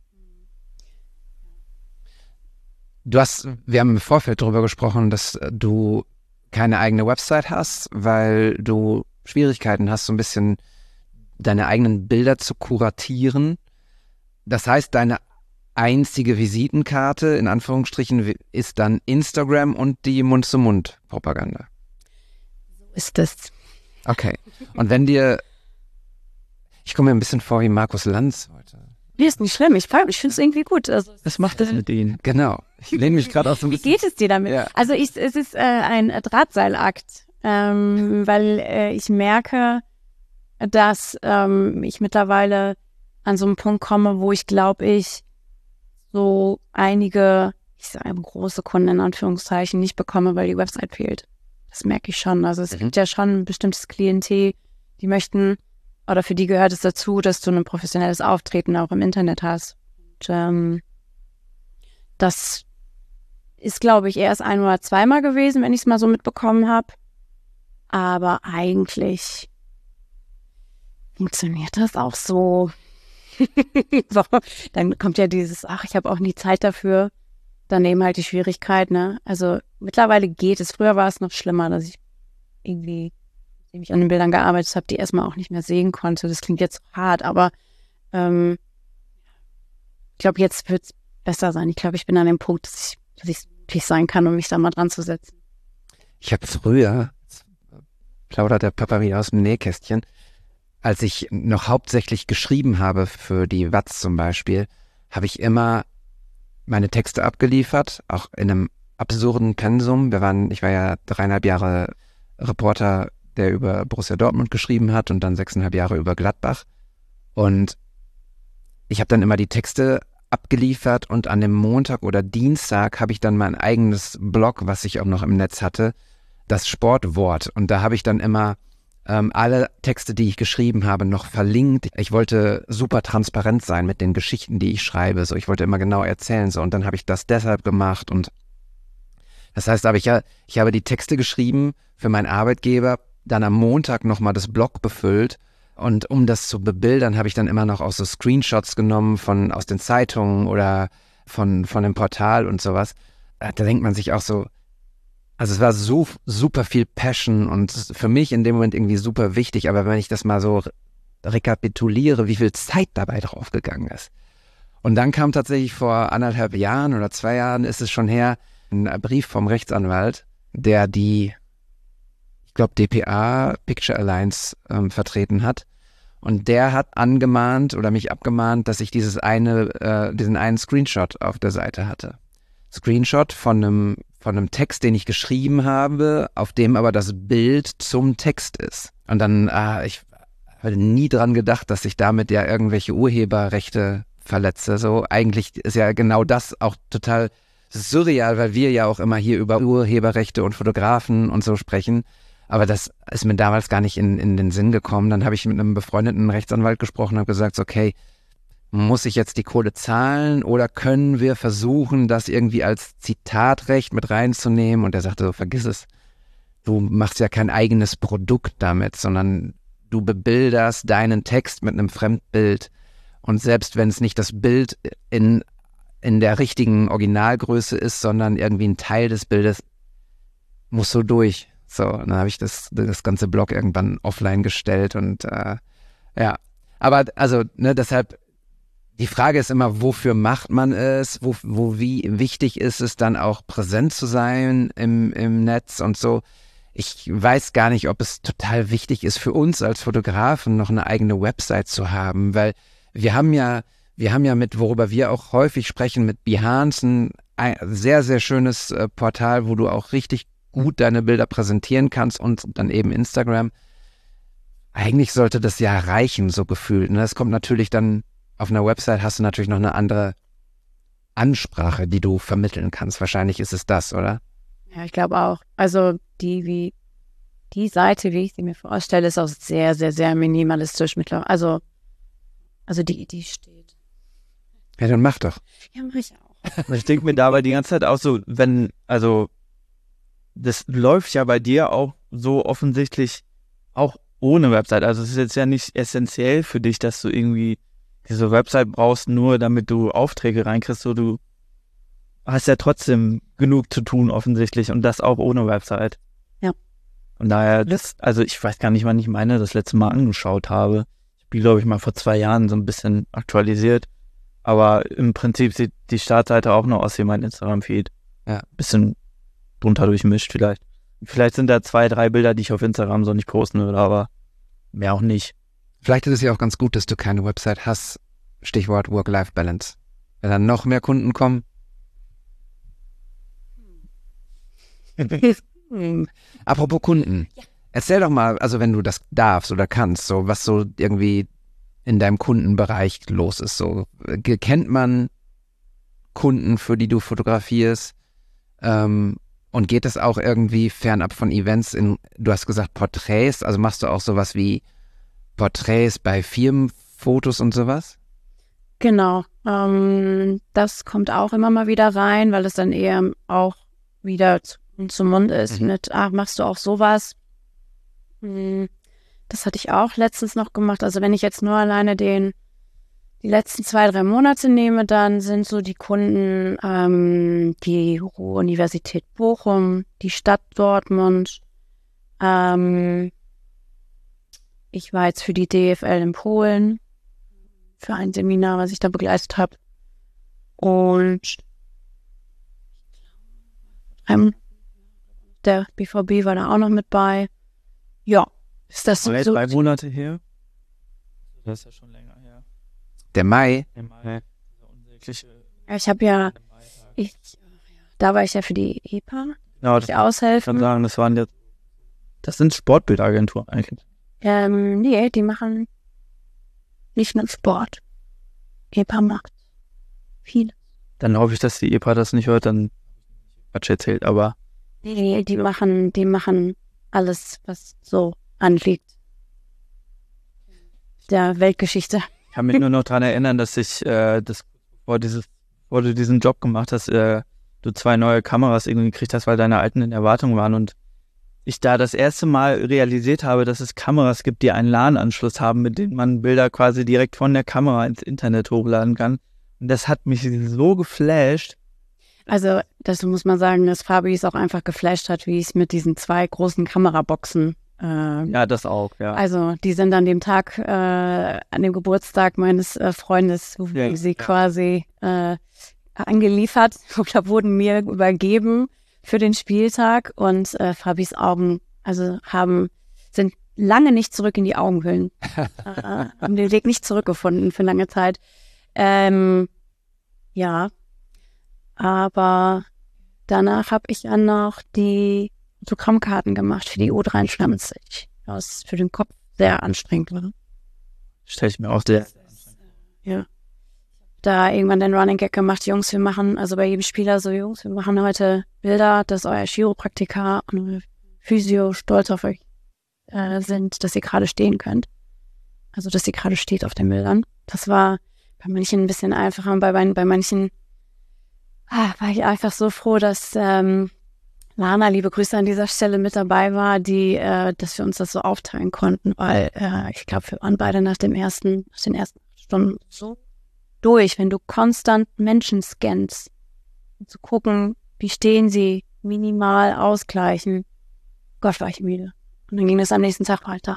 Wir haben im Vorfeld darüber gesprochen, dass du keine eigene Website hast, weil du Schwierigkeiten hast, so ein bisschen deine eigenen Bilder zu kuratieren. Das heißt, deine einzige Visitenkarte, in Anführungsstrichen, ist dann Instagram und die Mund-zu-Mund-Propaganda. So ist das. Okay. Und ich komme mir ein bisschen vor wie Markus Lanz heute. Nee, ist nicht schlimm. Ich finde es irgendwie gut. Also, Was macht das mit ihnen? Genau. Ich lehne mich gerade aus so ein wie bisschen. geht es dir damit? Ja. Also es ist ein Drahtseilakt, weil ich merke, dass ich mittlerweile an so einen Punkt komme, wo ich glaube, ich so einige, ich sage große Kunden in Anführungszeichen nicht bekomme, weil die Website fehlt. Das merke ich schon. Also es gibt ja schon ein bestimmtes Klientel, die möchten, oder für die gehört es dazu, dass du ein professionelles Auftreten auch im Internet hast. Und das ist, glaube ich, erst ein- oder zweimal gewesen, wenn ich es mal so mitbekommen habe. Aber eigentlich funktioniert das auch so. So. Dann kommt ja dieses, ich habe auch nie Zeit dafür. Daneben halt die Schwierigkeit, ne? Also mittlerweile geht es. Früher war es noch schlimmer, dass ich irgendwie, nachdem ich an den Bildern gearbeitet habe, die erstmal auch nicht mehr sehen konnte. Das klingt jetzt hart, aber ich glaube, jetzt wird es besser sein. Ich glaube, ich bin an dem Punkt, dass ich möglich sein kann, um mich da mal dran zu setzen. Ich habe früher, plaudert der Papa wieder aus dem Nähkästchen, als ich noch hauptsächlich geschrieben habe für die Watz zum Beispiel, habe ich immer meine Texte abgeliefert, auch in einem absurden Pensum. Ich war ja 3,5 Jahre Reporter, der über Borussia Dortmund geschrieben hat und dann 6,5 Jahre über Gladbach. Und ich habe dann immer die Texte abgeliefert und an dem Montag oder Dienstag habe ich dann mein eigenes Blog, was ich auch noch im Netz hatte, das Sportwort. Und da habe ich dann immer alle Texte, die ich geschrieben habe, noch verlinkt. Ich wollte super transparent sein mit den Geschichten, die ich schreibe. So, ich wollte immer genau erzählen. So, und dann habe ich das deshalb gemacht. Und das heißt, ich habe die Texte geschrieben für meinen Arbeitgeber, dann am Montag nochmal das Blog befüllt. Und um das zu bebildern, habe ich dann immer noch auch so Screenshots genommen aus den Zeitungen oder von dem Portal und sowas. Da denkt man sich auch so, also es war so super viel Passion und für mich in dem Moment irgendwie super wichtig, aber wenn ich das mal so rekapituliere, wie viel Zeit dabei draufgegangen ist. Und dann kam tatsächlich vor 1,5 Jahren oder 2 Jahren ist es schon her, ein Brief vom Rechtsanwalt, der die, ich glaube, DPA Picture Alliance vertreten hat. Und der hat angemahnt oder mich abgemahnt, dass ich diesen einen Screenshot auf der Seite hatte. Screenshot von einem Text, den ich geschrieben habe, auf dem aber das Bild zum Text ist. Und dann, ich hatte nie dran gedacht, dass ich damit ja irgendwelche Urheberrechte verletze. So, eigentlich ist ja genau das auch total surreal, weil wir ja auch immer hier über Urheberrechte und Fotografen und so sprechen. Aber das ist mir damals gar nicht in den Sinn gekommen. Dann habe ich mit einem befreundeten Rechtsanwalt gesprochen und habe gesagt, okay, muss ich jetzt die Kohle zahlen oder können wir versuchen, das irgendwie als Zitatrecht mit reinzunehmen? Und er sagte so, vergiss es. Du machst ja kein eigenes Produkt damit, sondern du bebilderst deinen Text mit einem Fremdbild. Und selbst wenn es nicht das Bild in der richtigen Originalgröße ist, sondern irgendwie ein Teil des Bildes, musst du durch. So, dann habe ich das ganze Blog irgendwann offline gestellt und ja. Aber also, ne, deshalb, die Frage ist immer, wofür macht man es? Wie wichtig ist es dann auch präsent zu sein im Netz und so? Ich weiß gar nicht, ob es total wichtig ist für uns als Fotografen noch eine eigene Website zu haben, weil wir haben ja mit, worüber wir auch häufig sprechen, mit Behance ein sehr, sehr schönes Portal, wo du auch richtig gut deine Bilder präsentieren kannst und dann eben Instagram. Eigentlich sollte das ja reichen, so gefühlt. Ne? Es kommt natürlich dann, auf einer Website hast du natürlich noch eine andere Ansprache, die du vermitteln kannst. Wahrscheinlich ist es das, oder? Ja, ich glaube auch. Also die Seite, wie ich sie mir vorstelle, ist auch sehr, sehr, sehr minimalistisch mittlerweile. Also die Idee steht. Ja, dann mach doch. Ja, mach ich auch. Ich denke mir dabei die ganze Zeit auch so, das läuft ja bei dir auch so offensichtlich auch ohne Website. Also es ist jetzt ja nicht essentiell für dich, dass du irgendwie diese Website brauchst, nur damit du Aufträge reinkriegst. So, du hast ja trotzdem genug zu tun offensichtlich und das auch ohne Website. Ja. Von daher, also ich weiß gar nicht, wann ich meine das letzte Mal angeschaut habe. Ich bin, glaube ich, mal vor 2 Jahren so ein bisschen aktualisiert. Aber im Prinzip sieht die Startseite auch noch aus wie mein Instagram-Feed. Ja. Bisschen drunter durchmischt vielleicht. Vielleicht sind da 2, 3 Bilder, die ich auf Instagram so nicht posten würde, aber mehr auch nicht. Vielleicht ist es ja auch ganz gut, dass du keine Website hast, Stichwort Work-Life-Balance. Wenn dann noch mehr Kunden kommen. Apropos Kunden. Erzähl doch mal, also wenn du das darfst oder kannst, so was so irgendwie in deinem Kundenbereich los ist. So kennt man Kunden, für die du fotografierst? Und geht es auch irgendwie fernab von Events du hast gesagt Porträts, also machst du auch sowas wie Porträts bei Firmenfotos und sowas? Genau. Das kommt auch immer mal wieder rein, weil es dann eher auch wieder zum Mund ist mit, machst du auch sowas? Das hatte ich auch letztens noch gemacht. Also wenn ich jetzt nur alleine die letzten 2-3 Monate nehme, dann sind so die Kunden die Ruhr-Universität Bochum, die Stadt Dortmund. Ich war jetzt für die DFL in Polen für ein Seminar, was ich da begleitet habe. Und der BVB war da auch noch mit bei. Ja, ist das War jetzt so? 3 Monate her? Das ist ja schon länger her. Der Mai? Der Mai. Dieser unsägliche Ich habe da war ich ja für die EPA, Genau, die ich kann aushelfen. sagen, das sind Sportbildagenturen eigentlich. Nee, die machen nicht nur Sport. EPA macht viel. Dann hoffe ich, dass die EPA das nicht hört, dann Quatsch erzählt, aber Nee, die machen alles, was so anliegt. Der Weltgeschichte. ich kann mich nur noch daran erinnern, dass bevor du diesen Job gemacht hast, du 2 neue Kameras irgendwie gekriegt hast, weil deine alten in der Wartung waren und ich da das erste Mal realisiert habe, dass es Kameras gibt, die einen LAN-Anschluss haben, mit denen man Bilder quasi direkt von der Kamera ins Internet hochladen kann. Und das hat mich so geflasht. Also, das muss man sagen, dass Fabi es auch einfach geflasht hat, wie es mit diesen 2 großen Kameraboxen. Ja, das auch, ja. Also, die sind an dem Tag, an dem Geburtstag meines Freundes, sie quasi angeliefert oder wurden mir übergeben für den Spieltag und Fabis Augen, also sind lange nicht zurück in die Augenhöhlen. Haben den Weg nicht zurückgefunden für lange Zeit. Ja, aber danach habe ich dann noch die Autogrammkarten gemacht für die U23, was für den Kopf sehr anstrengend war. Stelle ich mir auch sehr. Ja. Da irgendwann den Running Gag gemacht, Jungs, wir machen, also bei jedem Spieler so, Jungs, wir machen heute Bilder, dass euer Chiropraktiker und euer Physio stolz auf euch sind, dass ihr gerade stehen könnt. Also, dass ihr gerade steht auf den Bildern. Das war bei manchen ein bisschen einfacher und bei manchen war ich einfach so froh, dass Lana, liebe Grüße an dieser Stelle, mit dabei war, dass wir uns das so aufteilen konnten, weil ich glaube, wir waren beide nach den ersten Stunden so durch, wenn du konstant Menschen scannst, um zu gucken, wie stehen sie, minimal ausgleichen. Gott, war ich müde. Und dann ging es am nächsten Tag weiter.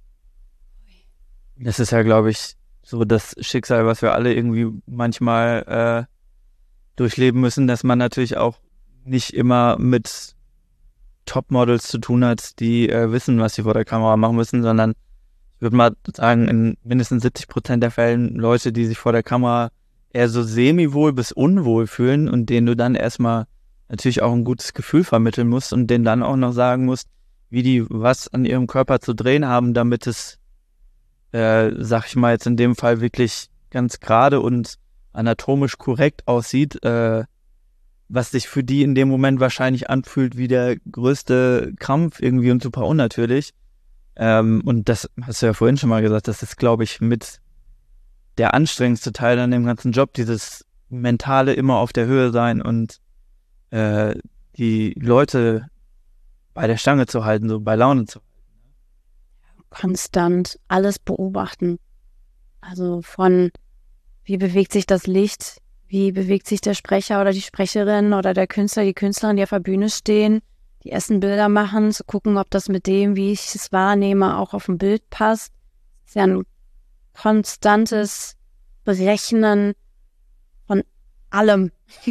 Das ist ja, glaube ich, so das Schicksal, was wir alle irgendwie manchmal durchleben müssen, dass man natürlich auch nicht immer mit Topmodels zu tun hat, die wissen, was sie vor der Kamera machen müssen, sondern ich würde mal sagen, in mindestens 70% der Fällen Leute, die sich vor der Kamera eher so semi-wohl bis unwohl fühlen und denen du dann erstmal natürlich auch ein gutes Gefühl vermitteln musst und denen dann auch noch sagen musst, wie die was an ihrem Körper zu drehen haben, damit es, sag ich mal jetzt in dem Fall, wirklich ganz gerade und anatomisch korrekt aussieht, was sich für die in dem Moment wahrscheinlich anfühlt wie der größte Krampf irgendwie und super unnatürlich. Und das hast du ja vorhin schon mal gesagt, das ist, glaube ich, mit der anstrengendste Teil an dem ganzen Job, dieses mentale immer auf der Höhe sein und die Leute bei der Stange zu halten, so bei Laune zu halten. Konstant alles beobachten. Also von, wie bewegt sich das Licht, wie bewegt sich der Sprecher oder die Sprecherin oder der Künstler, die Künstlerin, die auf der Bühne stehen, die ersten Bilder machen, zu gucken, ob das mit dem, wie ich es wahrnehme, auch auf dem Bild passt. Das ist ja ein konstantes Berechnen von allem.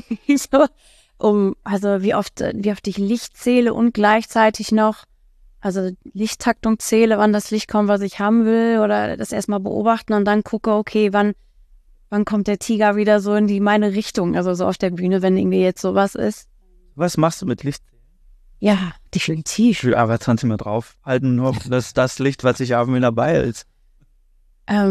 Also wie oft ich Licht zähle und gleichzeitig noch, also Lichttaktung zähle, wann das Licht kommt, was ich haben will, oder das erstmal beobachten und dann gucke, okay, wann wann kommt der Tiger wieder so in meine Richtung, also so auf der Bühne, wenn irgendwie jetzt sowas ist. Was machst du mit Licht? Ja, definitiv. Ich will aber 20 Mal draufhalten, nur dass das Licht, was ich habe, mir dabei ist. Ja,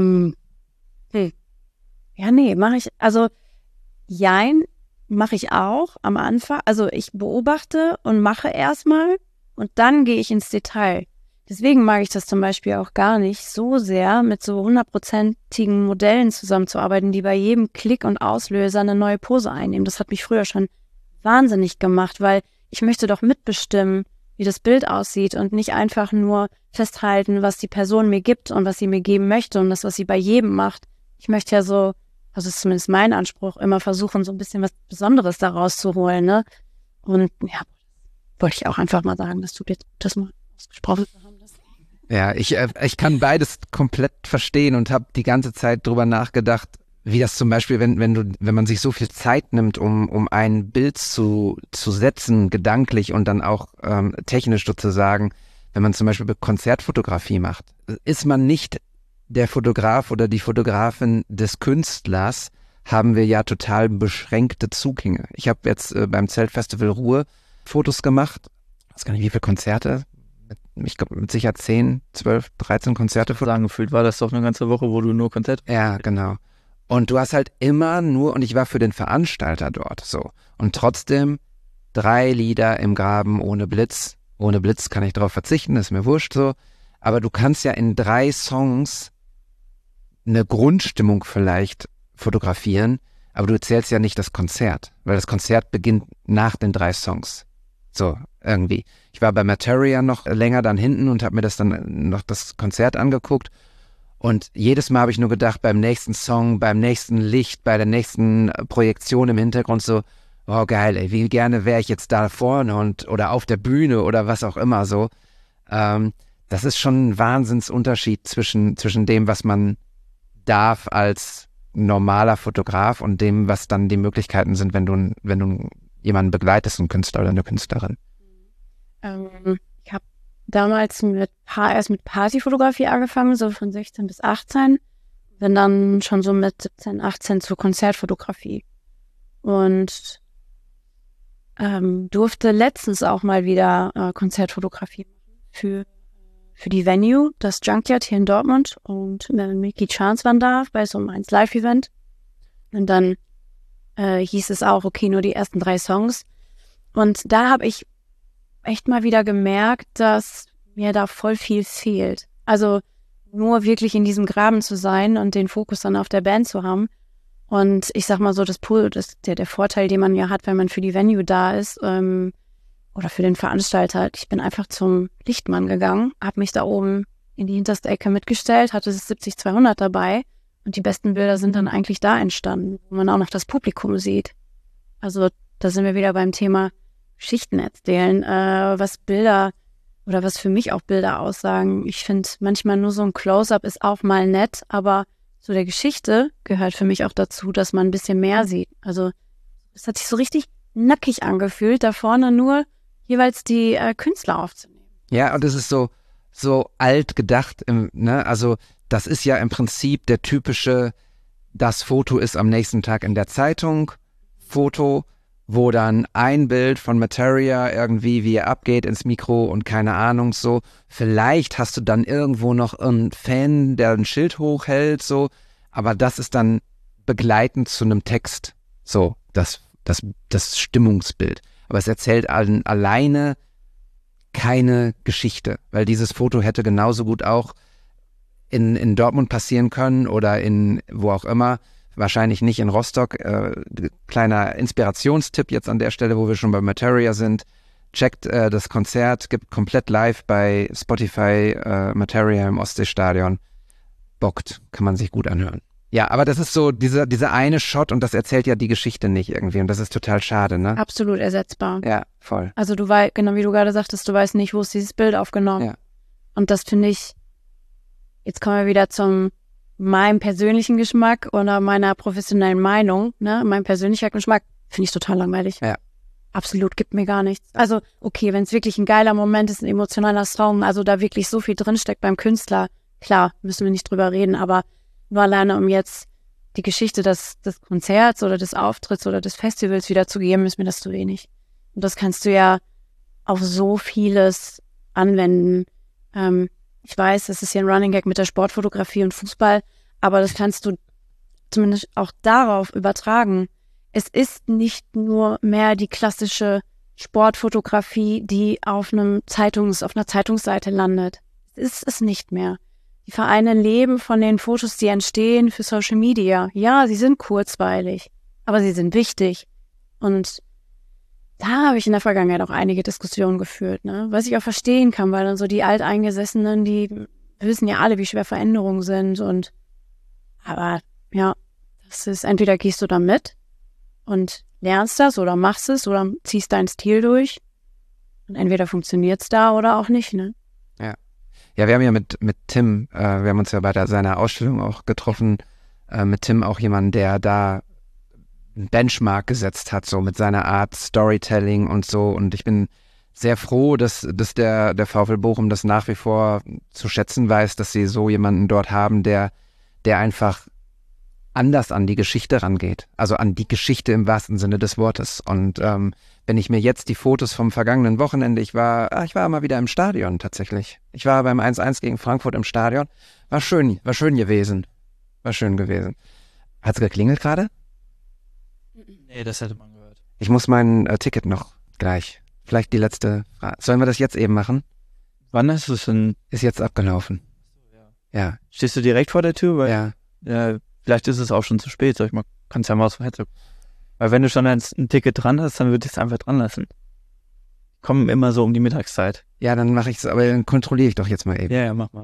nee, mache ich, also jein, mache ich auch am Anfang. Also ich beobachte und mache erstmal und dann gehe ich ins Detail. Deswegen mag ich das zum Beispiel auch gar nicht so sehr, mit so 100%igen Modellen zusammenzuarbeiten, die bei jedem Klick und Auslöser eine neue Pose einnehmen. Das hat mich früher schon wahnsinnig gemacht, weil ich möchte doch mitbestimmen, wie das Bild aussieht und nicht einfach nur festhalten, was die Person mir gibt und was sie mir geben möchte und das, was sie bei jedem macht. Ich möchte ja so, das ist zumindest mein Anspruch, immer versuchen, so ein bisschen was Besonderes daraus zu holen, ne? Und ja, wollte ich auch einfach mal sagen, dass du jetzt das mal ausgesprochen hast. Ja, ich kann beides komplett verstehen und habe die ganze Zeit drüber nachgedacht, wie das zum Beispiel, wenn man sich so viel Zeit nimmt, um ein Bild zu setzen, gedanklich und dann auch technisch sozusagen, wenn man zum Beispiel Konzertfotografie macht, ist man nicht der Fotograf oder die Fotografin des Künstlers, haben wir ja total beschränkte Zugänge. Ich habe jetzt beim Zeltfestival Ruhr Fotos gemacht, ich weiß gar nicht, wie viele Konzerte, ich glaube mit Sicherheit 10, 12, 13 Konzerte. Sagen gefühlt war das doch eine ganze Woche, wo du nur Konzerte. Ja, genau. Und du hast halt immer nur, und ich war für den Veranstalter dort, so. Und trotzdem 3 Lieder im Graben ohne Blitz. Ohne Blitz kann ich darauf verzichten, ist mir wurscht so. Aber du kannst ja in 3 Songs eine Grundstimmung vielleicht fotografieren, aber du zählst ja nicht das Konzert, weil das Konzert beginnt nach den 3 Songs. So, irgendwie. Ich war bei Materia noch länger dann hinten und habe mir das dann noch das Konzert angeguckt. Und jedes Mal habe ich nur gedacht, beim nächsten Song, beim nächsten Licht, bei der nächsten Projektion im Hintergrund so, oh geil, ey, wie gerne wäre ich jetzt da vorne oder auf der Bühne oder was auch immer so. Das ist schon ein Wahnsinnsunterschied zwischen dem, was man darf als normaler Fotograf und dem, was dann die Möglichkeiten sind, wenn du jemanden begleitest, einen Künstler oder eine Künstlerin. Ich habe damals erst mit Partyfotografie angefangen, so von 16 bis 18. Bin dann schon so mit 17, 18 zur Konzertfotografie. Und durfte letztens auch mal wieder Konzertfotografie machen für die Venue, das Junkyard hier in Dortmund. Und Milky Chance waren da bei so einem 1 Live-Event. Und dann hieß es auch, okay, nur die ersten 3 Songs. Und da habe ich echt mal wieder gemerkt, dass mir da voll viel fehlt. Also nur wirklich in diesem Graben zu sein und den Fokus dann auf der Band zu haben. Und ich sag mal so, der Vorteil, den man ja hat, wenn man für die Venue da ist, oder für den Veranstalter, ich bin einfach zum Lichtmann gegangen, habe mich da oben in die hinterste Ecke mitgestellt, hatte das 70-200 dabei und die besten Bilder sind dann eigentlich da entstanden, wo man auch noch das Publikum sieht. Also da sind wir wieder beim Thema Geschichten erzählen, was Bilder oder was für mich auch Bilder aussagen. Ich finde manchmal nur so ein Close-up ist auch mal nett, aber zu der Geschichte gehört für mich auch dazu, dass man ein bisschen mehr sieht. Also es hat sich so richtig nackig angefühlt, da vorne nur jeweils die Künstler aufzunehmen. Ja, und es ist so alt gedacht, ne? Also das ist ja im Prinzip der typische, das Foto ist am nächsten Tag in der Zeitung, Foto, wo dann ein Bild von Materia irgendwie, wie er abgeht ins Mikro und keine Ahnung so. Vielleicht hast du dann irgendwo noch einen Fan, der ein Schild hochhält, so. Aber das ist dann begleitend zu einem Text, so, das Stimmungsbild. Aber es erzählt alleine keine Geschichte, weil dieses Foto hätte genauso gut auch in Dortmund passieren können oder in wo auch immer. Wahrscheinlich nicht in Rostock. Kleiner Inspirationstipp jetzt an der Stelle, wo wir schon bei Materia sind. Checkt das Konzert, gibt komplett live bei Spotify Materia im Ostseestadion. Bockt, kann man sich gut anhören. Ja, aber das ist so dieser eine Shot und das erzählt ja die Geschichte nicht irgendwie und das ist total schade, ne? Absolut ersetzbar. Ja, voll. Also du weißt, genau wie du gerade sagtest, du weißt nicht, wo ist dieses Bild aufgenommen. Ja. Und das finde ich, jetzt kommen wir wieder zum meinem persönlichen Geschmack oder meiner professionellen Meinung, ne? Mein persönlicher Geschmack finde ich total langweilig. Ja. Absolut, gibt mir gar nichts. Also, okay, wenn es wirklich ein geiler Moment ist, ein emotionaler Song, also da wirklich so viel drinsteckt beim Künstler, klar, müssen wir nicht drüber reden, aber nur alleine, um jetzt die Geschichte des Konzerts oder des Auftritts oder des Festivals wiederzugeben, ist mir das zu wenig. Und das kannst du ja auf so vieles anwenden. Ich weiß, das ist hier ein Running Gag mit der Sportfotografie und Fußball, aber das kannst du zumindest auch darauf übertragen. Es ist nicht nur mehr die klassische Sportfotografie, die auf einer Zeitungsseite landet. Es ist es nicht mehr. Die Vereine leben von den Fotos, die entstehen für Social Media. Ja, sie sind kurzweilig, aber sie sind wichtig. Und da habe ich in der Vergangenheit auch einige Diskussionen geführt, ne? Was ich auch verstehen kann, weil dann so die Alteingesessenen, die wissen ja alle, wie schwer Veränderungen sind. Aber ja, das ist, entweder gehst du da mit und lernst das oder machst es oder ziehst deinen Stil durch. Und entweder funktioniert's da oder auch nicht, ne? Ja, wir haben ja mit Tim, wir haben uns ja bei seiner Ausstellung auch getroffen, mit Tim auch jemanden, der da einen Benchmark gesetzt hat, so mit seiner Art Storytelling und so. Und ich bin sehr froh, dass der VfL Bochum das nach wie vor zu schätzen weiß, dass sie so jemanden dort haben, der einfach anders an die Geschichte rangeht. Also an die Geschichte im wahrsten Sinne des Wortes. Und wenn ich mir jetzt die Fotos vom vergangenen Wochenende, ich war mal wieder im Stadion tatsächlich. Ich war beim 1-1 gegen Frankfurt im Stadion. War schön gewesen. Hat's geklingelt gerade? Nee, das hätte man gehört. Ich muss mein Ticket noch gleich. Vielleicht die letzte Frage. Sollen wir das jetzt eben machen? Wann ist es denn? Ist jetzt abgelaufen. Ja. Stehst du direkt vor der Tür? Weil, Ja. vielleicht ist es auch schon zu spät, sag ich mal. Kannst ja mal aus dem Headset. Weil wenn du schon ein Ticket dran hast, dann würde ich es einfach dran lassen. Kommen immer so um die Mittagszeit. Ja, dann mache ich es, aber dann kontrolliere ich doch jetzt mal eben. Ja, mach mal.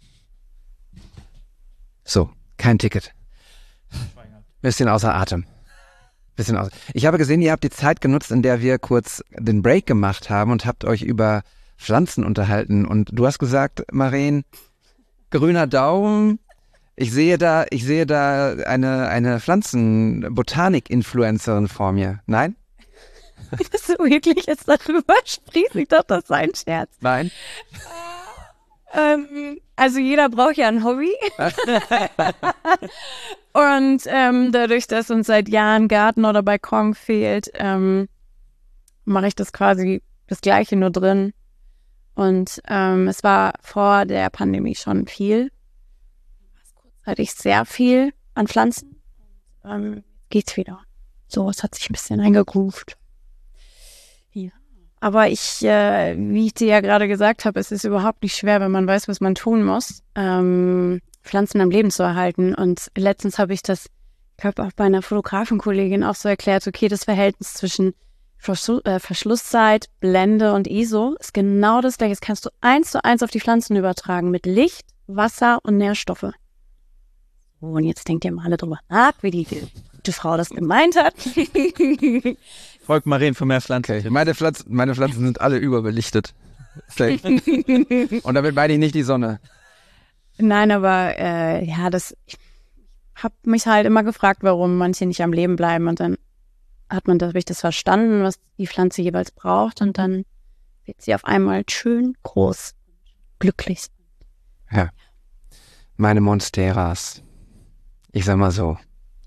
So, kein Ticket. Bisschen außer Atem. Ich habe gesehen, ihr habt die Zeit genutzt, in der wir kurz den Break gemacht haben und habt euch über Pflanzen unterhalten. Und du hast gesagt, Maren, grüner Daumen. Ich sehe da eine Pflanzenbotanik-Influencerin vor mir. Nein? Dass du wirklich jetzt darüber sprichst, ich dachte, das sei ein Scherz. Nein? Also jeder braucht ja ein Hobby. Und dadurch, dass uns seit Jahren Garten oder Balkon fehlt, mache ich das quasi das Gleiche nur drin. Und es war vor der Pandemie schon viel. Hatte ich sehr viel an Pflanzen. Geht's wieder. So, es hat sich ein bisschen eingegroovt. Ja. Aber wie ich dir ja gerade gesagt habe, es ist überhaupt nicht schwer, wenn man weiß, was man tun muss, Pflanzen am Leben zu erhalten. Und letztens habe ich das, ich glaube auch bei einer Fotografenkollegin auch so erklärt, okay, das Verhältnis zwischen Verschlusszeit, Blende und ISO ist genau das gleiche. Das kannst du 1:1 auf die Pflanzen übertragen mit Licht, Wasser und Nährstoffe. Und jetzt denkt ihr mal alle drüber nach, wie die gute Frau das gemeint hat. Folgt Maren für mehr Pflanzen. Okay, meine Pflanzen sind alle überbelichtet. Und damit meine ich nicht die Sonne. Nein, aber ich habe mich halt immer gefragt, warum manche nicht am Leben bleiben. Und dann habe ich das verstanden, was die Pflanze jeweils braucht. Und dann wird sie auf einmal schön groß, glücklich. Ja. Meine Monsteras. Ich sag mal so.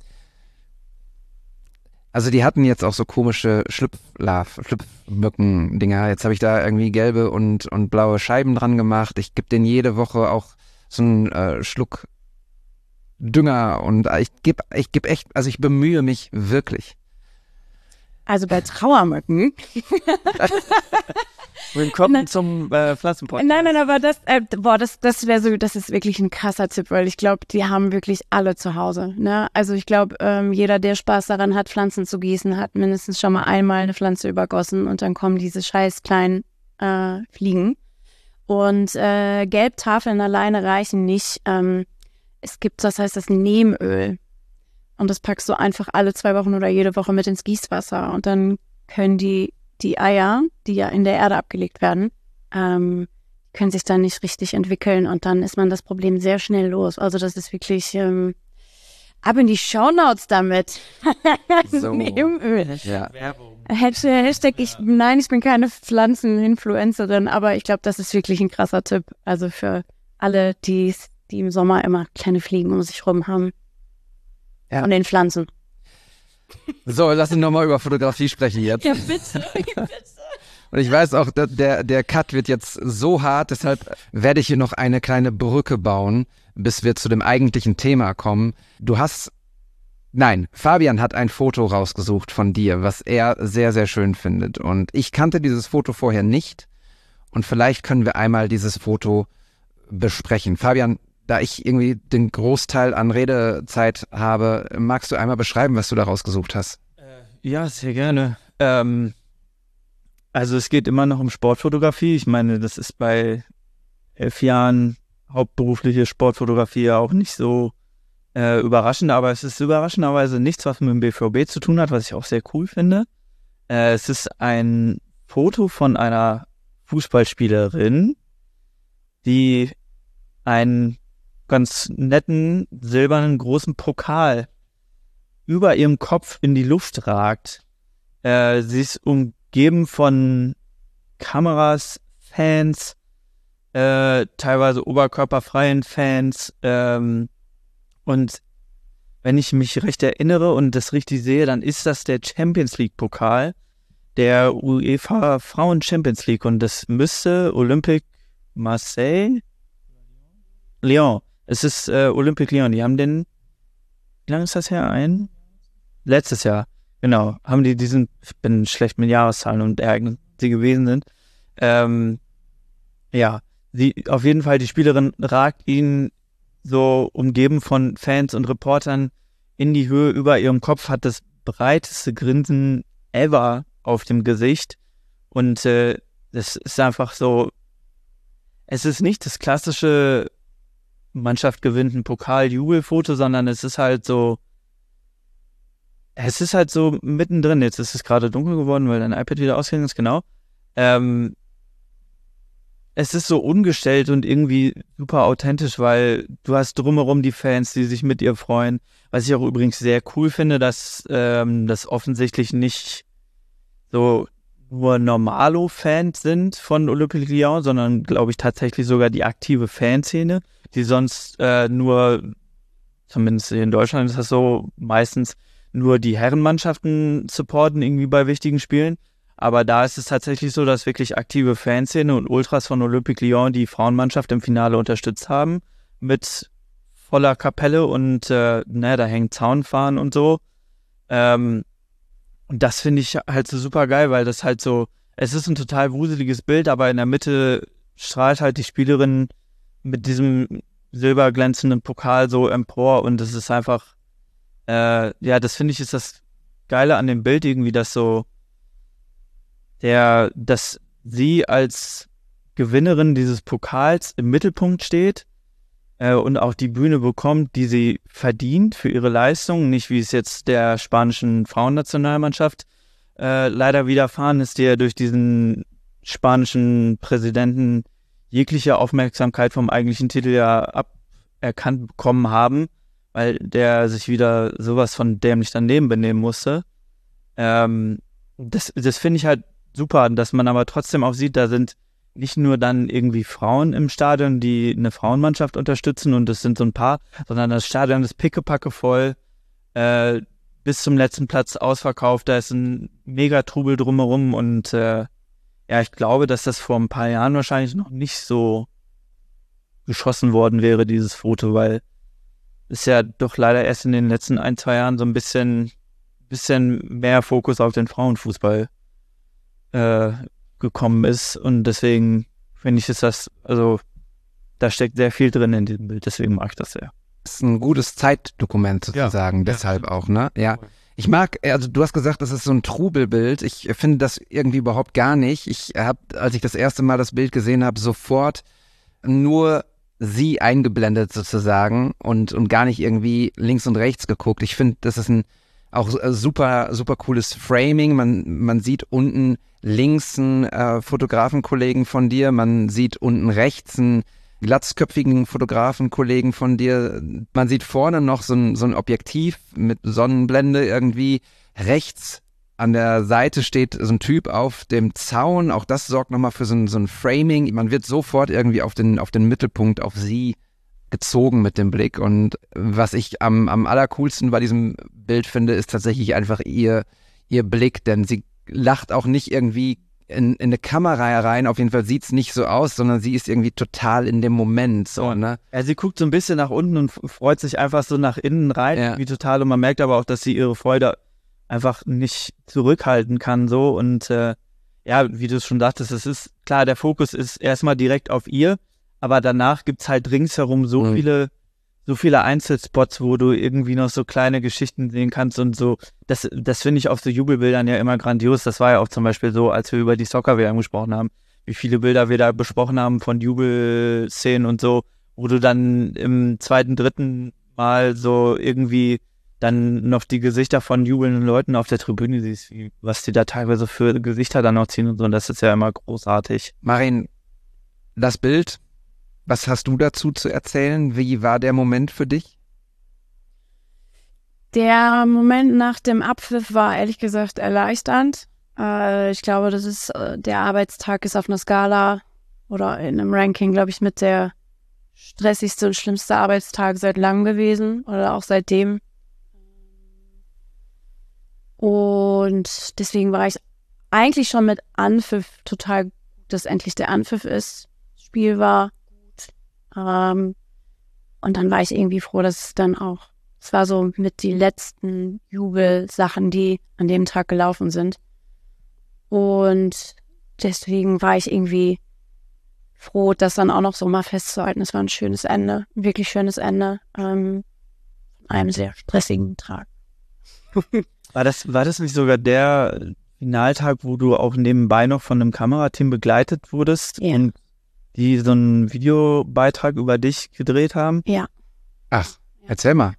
Also die hatten jetzt auch so komische Schlüpfmücken-Dinger. Jetzt habe ich da irgendwie gelbe und blaue Scheiben dran gemacht. Ich gebe denen jede Woche auch so einen Schluck Dünger und ich gebe echt, also ich bemühe mich wirklich. Also bei Trauermücken. Willkommen zum Pflanzenpodcast. Nein, aber das wäre so, das ist wirklich ein krasser Tipp, weil ich glaube, die haben wirklich alle zu Hause. Ne? Also ich glaube, jeder, der Spaß daran hat, Pflanzen zu gießen, hat mindestens schon mal einmal eine Pflanze übergossen und dann kommen diese scheiß kleinen Fliegen. Und Gelbtafeln alleine reichen nicht. Es gibt, das heißt das Neemöl. Und das packst du einfach alle 2 Wochen oder jede Woche mit ins Gießwasser. Und dann können die Eier, die ja in der Erde abgelegt werden, können sich dann nicht richtig entwickeln. Und dann ist man das Problem sehr schnell los. Also das ist wirklich ab in die Shownotes damit. So. Neemöl. Ja. Hashtag ich bin keine Pflanzen-Influencerin, aber ich glaube, das ist wirklich ein krasser Tipp. Also für alle, die im Sommer immer kleine Fliegen um sich rum haben. Ja. von den Pflanzen. So, lass uns nochmal über Fotografie sprechen jetzt. Ja, bitte. Und ich weiß auch, der Cut wird jetzt so hart, deshalb werde ich hier noch eine kleine Brücke bauen, bis wir zu dem eigentlichen Thema kommen. Fabian hat ein Foto rausgesucht von dir, was er sehr, sehr schön findet. Und ich kannte dieses Foto vorher nicht. Und vielleicht können wir einmal dieses Foto besprechen. Fabian, da ich irgendwie den Großteil an Redezeit habe, magst du einmal beschreiben, was du da rausgesucht hast? Ja, sehr gerne. Also es geht immer noch um Sportfotografie. Ich meine, das ist bei 11 Jahren hauptberufliche Sportfotografie ja auch nicht so überraschend, aber es ist überraschenderweise nichts, was mit dem BVB zu tun hat, was ich auch sehr cool finde. Es ist ein Foto von einer Fußballspielerin, die einen ganz netten, silbernen, großen Pokal über ihrem Kopf in die Luft ragt. Sie ist umgeben von Kameras, Fans, teilweise oberkörperfreien Fans, und wenn ich mich recht erinnere und das richtig sehe, dann ist das der Champions League Pokal, der UEFA Frauen Champions League, und das müsste Olympique Marseille? Lyon. Es ist Olympique Lyon. Die haben wie lange ist das her? Letztes Jahr, genau, haben die ich bin schlecht mit Jahreszahlen und Ereignissen, die gewesen sind. Auf jeden Fall, die Spielerin ragt ihnen so umgeben von Fans und Reportern in die Höhe über ihrem Kopf, hat das breiteste Grinsen ever auf dem Gesicht, und das ist einfach so, es ist nicht das klassische Mannschaft gewinnt ein Pokal-Jubelfoto, sondern es ist halt so mittendrin. Jetzt ist es gerade dunkel geworden, weil dein iPad wieder ausgegangen ist, genau. Es ist so ungestellt und irgendwie super authentisch, weil du hast drumherum die Fans, die sich mit ihr freuen. Was ich auch übrigens sehr cool finde, dass das offensichtlich nicht so nur Normalo-Fans sind von Olympique Lyon, sondern, glaube ich, tatsächlich sogar die aktive Fanszene, die sonst nur, zumindest hier in Deutschland ist das so, meistens nur die Herrenmannschaften supporten irgendwie bei wichtigen Spielen. Aber da ist es tatsächlich so, dass wirklich aktive Fanszene und Ultras von Olympique Lyon die Frauenmannschaft im Finale unterstützt haben mit voller Kapelle und da hängen Zaunfahnen und so. Und das finde ich halt so super geil, weil das halt so, es ist ein total wuseliges Bild, aber in der Mitte strahlt halt die Spielerin mit diesem silberglänzenden Pokal so empor, und das ist einfach, das finde ich ist das Geile an dem Bild irgendwie, dass sie als Gewinnerin dieses Pokals im Mittelpunkt steht und auch die Bühne bekommt, die sie verdient für ihre Leistung, nicht wie es jetzt der spanischen Frauennationalmannschaft leider widerfahren ist, die ja durch diesen spanischen Präsidenten jegliche Aufmerksamkeit vom eigentlichen Titel ja aberkannt bekommen haben, weil der sich wieder sowas von dämlich daneben benehmen musste. Das finde ich halt super, dass man aber trotzdem auch sieht, da sind nicht nur dann irgendwie Frauen im Stadion, die eine Frauenmannschaft unterstützen, und es sind so ein paar, sondern das Stadion ist pickepacke voll, bis zum letzten Platz ausverkauft, da ist ein mega Trubel drumherum, und ich glaube, dass das vor ein paar Jahren wahrscheinlich noch nicht so geschossen worden wäre, dieses Foto, weil es ja doch leider erst in den letzten 1-2 Jahren so ein bisschen mehr Fokus auf den Frauenfußball gekommen ist, und deswegen finde ich, da steckt sehr viel drin in diesem Bild, deswegen mag ich das sehr. Das ist ein gutes Zeitdokument sozusagen, deshalb auch, ne? Ja. Ich mag, also du hast gesagt, das ist so ein Trubelbild. Ich finde das irgendwie überhaupt gar nicht. Ich habe, als ich das erste Mal das Bild gesehen habe, sofort nur sie eingeblendet sozusagen und gar nicht irgendwie links und rechts geguckt. Ich finde, das ist ein auch super, super cooles Framing. Man sieht unten links einen Fotografenkollegen von dir, man sieht unten rechts einen glatzköpfigen Fotografenkollegen von dir. Man sieht vorne noch so ein Objektiv mit Sonnenblende irgendwie. Rechts an der Seite steht so ein Typ auf dem Zaun. Auch das sorgt nochmal für so ein Framing. Man wird sofort irgendwie auf den Mittelpunkt, auf sie gezogen mit dem Blick. Und was ich am allercoolsten bei diesem Bild finde, ist tatsächlich einfach ihr Blick, denn sie lacht auch nicht irgendwie in eine Kamera rein, auf jeden Fall sieht es nicht so aus, sondern sie ist irgendwie total in dem Moment, so, ne? Ja, sie guckt so ein bisschen nach unten und freut sich einfach so nach innen rein, wie total, und man merkt aber auch, dass sie ihre Freude einfach nicht zurückhalten kann, so, und wie du es schon dachtest, es ist klar, der Fokus ist erstmal direkt auf ihr, aber danach gibt's halt ringsherum so viele Einzelspots, wo du irgendwie noch so kleine Geschichten sehen kannst und so. Das finde ich auf so Jubelbildern ja immer grandios. Das war ja auch zum Beispiel so, als wir über die Soccer-WM gesprochen haben, wie viele Bilder wir da besprochen haben von Jubelszenen und so, wo du dann im zweiten, dritten Mal so irgendwie dann noch die Gesichter von jubelnden Leuten auf der Tribüne siehst, was die da teilweise für Gesichter dann noch ziehen und so. Und das ist ja immer großartig. Marin, das Bild, was hast du dazu zu erzählen? Wie war der Moment für dich? Der Moment nach dem Abpfiff war ehrlich gesagt erleichternd. Ich glaube, das ist der Arbeitstag ist auf einer Skala oder in einem Ranking, glaube ich, mit der stressigste und schlimmste Arbeitstag seit langem gewesen oder auch seitdem. Und deswegen war ich eigentlich schon mit Anpfiff total gut, dass endlich der Anpfiff ist. Das Spiel war und dann war ich irgendwie froh, dass es war so mit die letzten Jubelsachen, die an dem Tag gelaufen sind. Und deswegen war ich irgendwie froh, das dann auch noch so mal festzuhalten. Es war ein schönes Ende, ein wirklich schönes Ende, einem sehr stressigen Tag. War das nicht sogar der Finaltag, wo du auch nebenbei noch von einem Kamerateam begleitet wurdest? Ja. Und die so einen Videobeitrag über dich gedreht haben? Ja. Ach, erzähl mal.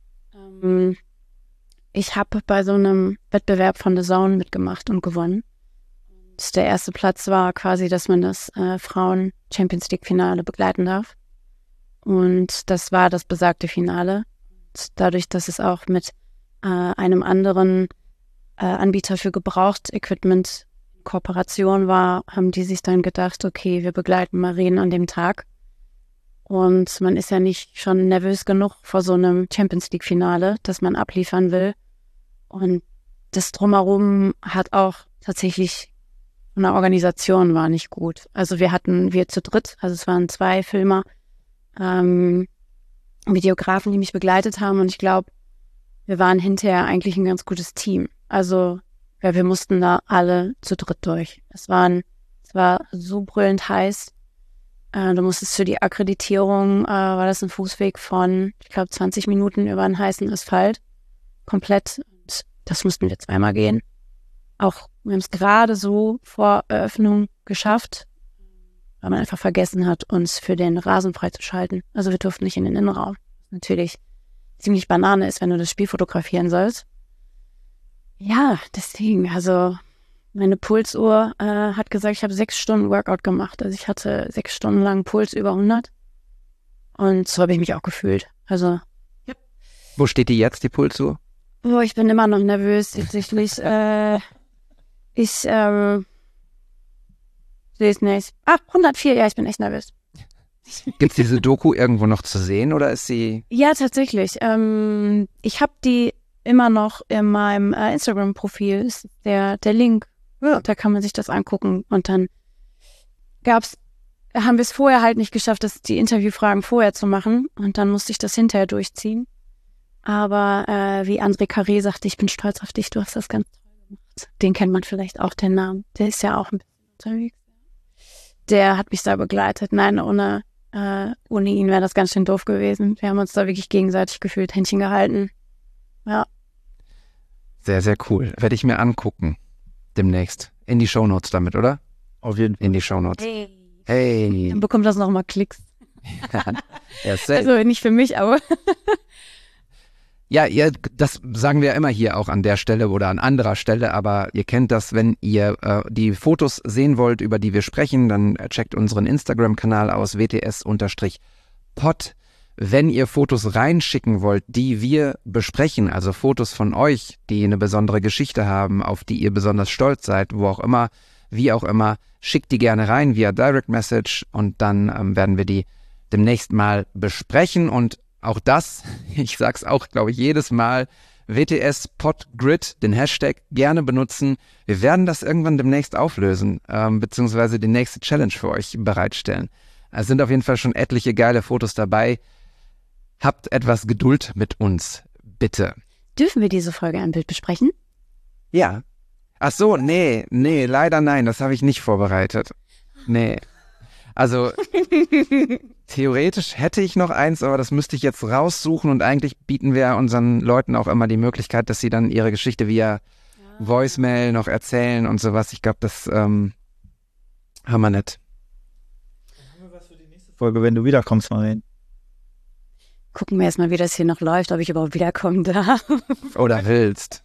Ich habe bei so einem Wettbewerb von The Zone mitgemacht und gewonnen. Und der erste Platz war quasi, dass man das Frauen-Champions-League-Finale begleiten darf. Und das war das besagte Finale. Und dadurch, dass es auch mit einem anderen Anbieter für Gebraucht-Equipment Kooperation war, haben die sich dann gedacht, okay, wir begleiten Marin an dem Tag. Und man ist ja nicht schon nervös genug vor so einem Champions-League-Finale, das man abliefern will. Und das Drumherum hat auch tatsächlich von der Organisation war nicht gut. Also wir zu dritt, also es waren 2 Filmer, Videografen, die mich begleitet haben. Und ich glaube, wir waren hinterher eigentlich ein ganz gutes Team. Also ja, wir mussten da alle zu dritt durch. Es war so brüllend heiß. Du musstest für die Akkreditierung, war das ein Fußweg von, ich glaube, 20 Minuten über einen heißen Asphalt. Komplett. Und das mussten wir 2-mal gehen. Auch, wir haben es gerade so vor Eröffnung geschafft, weil man einfach vergessen hat, uns für den Rasen freizuschalten. Also wir durften nicht in den Innenraum. Was natürlich ziemlich Banane ist, wenn du das Spiel fotografieren sollst. Ja, deswegen, also meine Pulsuhr hat gesagt, ich habe 6 Stunden Workout gemacht. Also ich hatte 6 Stunden lang Puls über 100. Und so habe ich mich auch gefühlt. Also, ja. Wo steht die jetzt, die Pulsuhr? Oh, ich bin immer noch nervös. Tatsächlich. Ich sehe es nicht. 104, ja, ich bin echt nervös. Gibt's diese Doku irgendwo noch zu sehen oder ist sie? Ja, tatsächlich. Ich habe die immer noch in meinem Instagram-Profil, ist der Link. Ja. Da kann man sich das angucken. Und dann haben wir es vorher halt nicht geschafft, die Interviewfragen vorher zu machen. Und dann musste ich das hinterher durchziehen. Aber wie André Carré sagte, ich bin stolz auf dich, du hast das ganz toll gemacht. Den kennt man vielleicht auch, den Namen. Der ist ja auch ein bisschen unterwegs. Der hat mich da begleitet. Nein, ohne ihn wäre das ganz schön doof gewesen. Wir haben uns da wirklich gegenseitig gefühlt, Händchen gehalten. Ja. Sehr, sehr cool. Werde ich mir angucken. Demnächst. In die Shownotes damit, oder? Auf jeden Fall. In die Shownotes. Hey. Dann bekommt das nochmal Klicks. Ja, safe. Also nicht für mich, aber. Ja, das sagen wir ja immer hier auch an der Stelle oder an anderer Stelle, aber ihr kennt das, wenn ihr die Fotos sehen wollt, über die wir sprechen, dann checkt unseren Instagram-Kanal aus, WTS_pod. Wenn ihr Fotos reinschicken wollt, die wir besprechen, also Fotos von euch, die eine besondere Geschichte haben, auf die ihr besonders stolz seid, wo auch immer, wie auch immer, schickt die gerne rein via Direct Message und dann werden wir die demnächst mal besprechen. Und auch das, ich sag's auch, glaube ich, jedes Mal, WTS Podgrid, den Hashtag, gerne benutzen. Wir werden das irgendwann demnächst auflösen, beziehungsweise die nächste Challenge für euch bereitstellen. Es sind auf jeden Fall schon etliche geile Fotos dabei. Habt etwas Geduld mit uns, bitte. Dürfen wir diese Folge ein Bild besprechen? Ja. Ach so, nee, leider nein, das habe ich nicht vorbereitet. Nee. Also, theoretisch hätte ich noch eins, aber das müsste ich jetzt raussuchen und eigentlich bieten wir unseren Leuten auch immer die Möglichkeit, dass sie dann ihre Geschichte via Voicemail noch erzählen und sowas. Ich glaube, das haben wir nicht. Haben wir was für die nächste Folge, wenn du wiederkommst, Marien? Gucken wir erstmal, wie das hier noch läuft, ob ich überhaupt wiederkommen darf. Oder willst.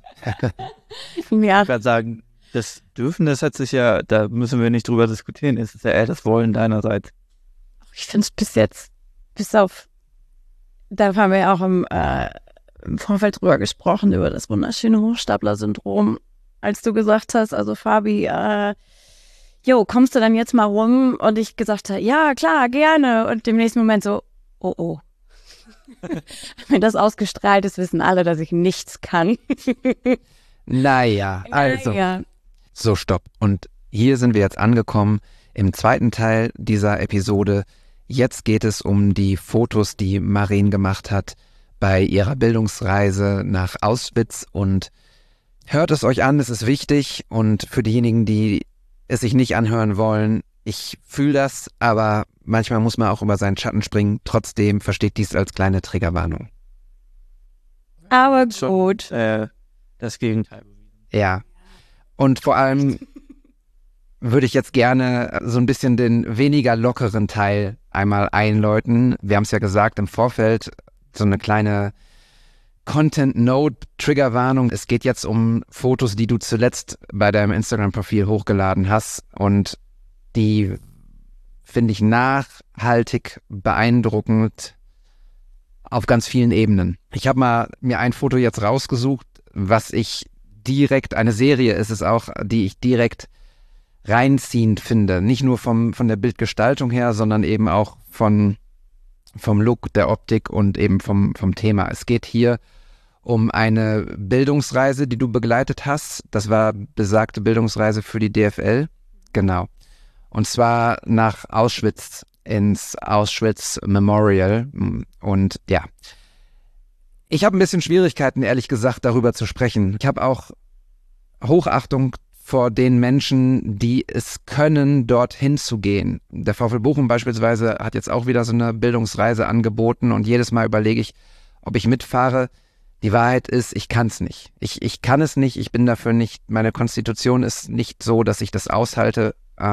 Ja. Ich würde sagen, das Dürfen, das hat sich ja, da müssen wir nicht drüber diskutieren, es ist ja eher das Wollen deinerseits. Ich finde es bis jetzt, bis auf, da haben wir ja auch im Vorfeld drüber gesprochen, über das wunderschöne Hochstapler-Syndrom, als du gesagt hast, also Fabi, kommst du dann jetzt mal rum? Und ich gesagt habe, ja, klar, gerne. Und im nächsten Moment so, oh. Wenn das ausgestrahlt ist, wissen alle, dass ich nichts kann. Naja, also. Ja. So, stopp. Und hier sind wir jetzt angekommen im zweiten Teil dieser Episode. Jetzt geht es um die Fotos, die Marien gemacht hat bei ihrer Bildungsreise nach Auschwitz. Und hört es euch an, es ist wichtig. Und für diejenigen, die es sich nicht anhören wollen, ich fühle das, aber manchmal muss man auch über seinen Schatten springen. Trotzdem versteht dies als kleine Triggerwarnung. Aber gut. Das Gegenteil. Ja. Und vor allem würde ich jetzt gerne so ein bisschen den weniger lockeren Teil einmal einläuten. Wir haben es ja gesagt im Vorfeld, so eine kleine Content-Note-Triggerwarnung. Es geht jetzt um Fotos, die du zuletzt bei deinem Instagram-Profil hochgeladen hast und die finde ich nachhaltig beeindruckend auf ganz vielen Ebenen. Ich habe mir ein Foto jetzt rausgesucht, was ich direkt, eine Serie ist es auch, die ich direkt reinziehend finde. Nicht nur von der Bildgestaltung her, sondern eben auch vom Look, der Optik und eben vom Thema. Es geht hier um eine Bildungsreise, die du begleitet hast. Das war besagte Bildungsreise für die DFL. Genau. Und zwar nach Auschwitz, ins Auschwitz Memorial. Und ja, ich habe ein bisschen Schwierigkeiten, ehrlich gesagt, darüber zu sprechen. Ich habe auch Hochachtung vor den Menschen, die es können, dorthin zu gehen. Der VfL Bochum beispielsweise hat jetzt auch wieder so eine Bildungsreise angeboten und jedes Mal überlege ich, ob ich mitfahre. Die Wahrheit ist, ich kann es nicht. Ich kann es nicht, ich bin dafür nicht, meine Konstitution ist nicht so, dass ich das aushalte.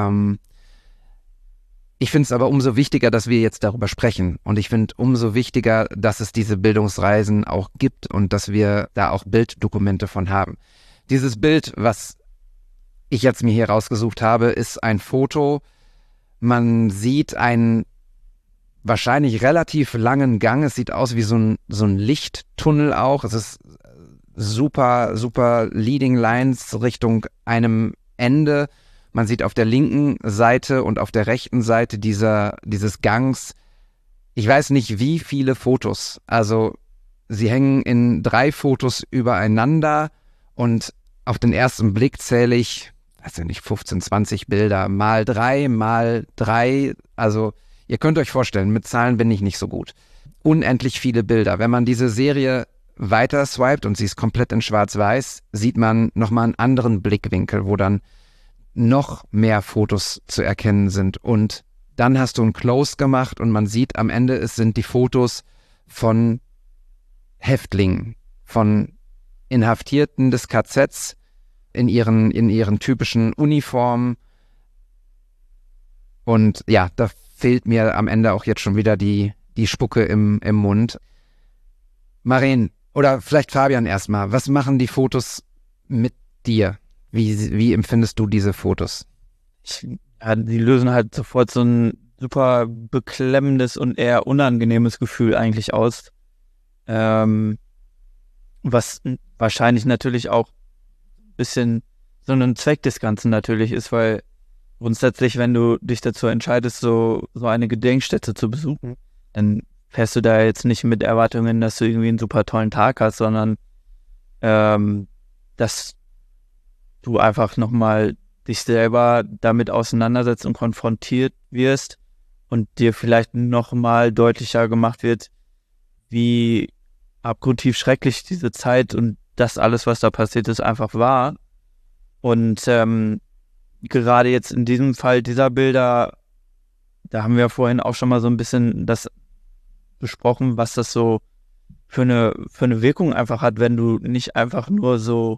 Ich finde es aber umso wichtiger, dass wir jetzt darüber sprechen. Und ich finde umso wichtiger, dass es diese Bildungsreisen auch gibt und dass wir da auch Bilddokumente von haben. Dieses Bild, was ich jetzt mir hier rausgesucht habe, ist ein Foto. Man sieht einen wahrscheinlich relativ langen Gang. Es sieht aus wie so ein Lichttunnel auch. Es ist super, super Leading Lines Richtung einem Ende. Man sieht auf der linken Seite und auf der rechten Seite dieses Gangs, ich weiß nicht wie viele Fotos. Also sie hängen in 3 Fotos übereinander und auf den ersten Blick zähle ich, weiß ich nicht, 15, 20 Bilder, mal 3. Also ihr könnt euch vorstellen, mit Zahlen bin ich nicht so gut. Unendlich viele Bilder. Wenn man diese Serie weiter swiped und sie ist komplett in schwarz-weiß, sieht man nochmal einen anderen Blickwinkel, wo dann noch mehr Fotos zu erkennen sind. Und dann hast du ein Close gemacht und man sieht am Ende, es sind die Fotos von Häftlingen, von Inhaftierten des KZs in ihren typischen Uniformen. Und ja, da fehlt mir am Ende auch jetzt schon wieder die Spucke im Mund. Marien, oder vielleicht Fabian erstmal, was machen die Fotos mit dir? Wie empfindest du diese Fotos? Die lösen halt sofort so ein super beklemmendes und eher unangenehmes Gefühl eigentlich aus. Was wahrscheinlich natürlich auch ein bisschen so ein Zweck des Ganzen natürlich ist, weil grundsätzlich, wenn du dich dazu entscheidest, so eine Gedenkstätte zu besuchen, dann fährst du da jetzt nicht mit Erwartungen, dass du irgendwie einen super tollen Tag hast, sondern dass du einfach nochmal dich selber damit auseinandersetzt und konfrontiert wirst und dir vielleicht nochmal deutlicher gemacht wird, wie abgrundtief schrecklich diese Zeit und das alles, was da passiert ist, einfach war. Und gerade jetzt in diesem Fall dieser Bilder, da haben wir vorhin auch schon mal so ein bisschen das besprochen, was das so für eine Wirkung einfach hat, wenn du nicht einfach nur so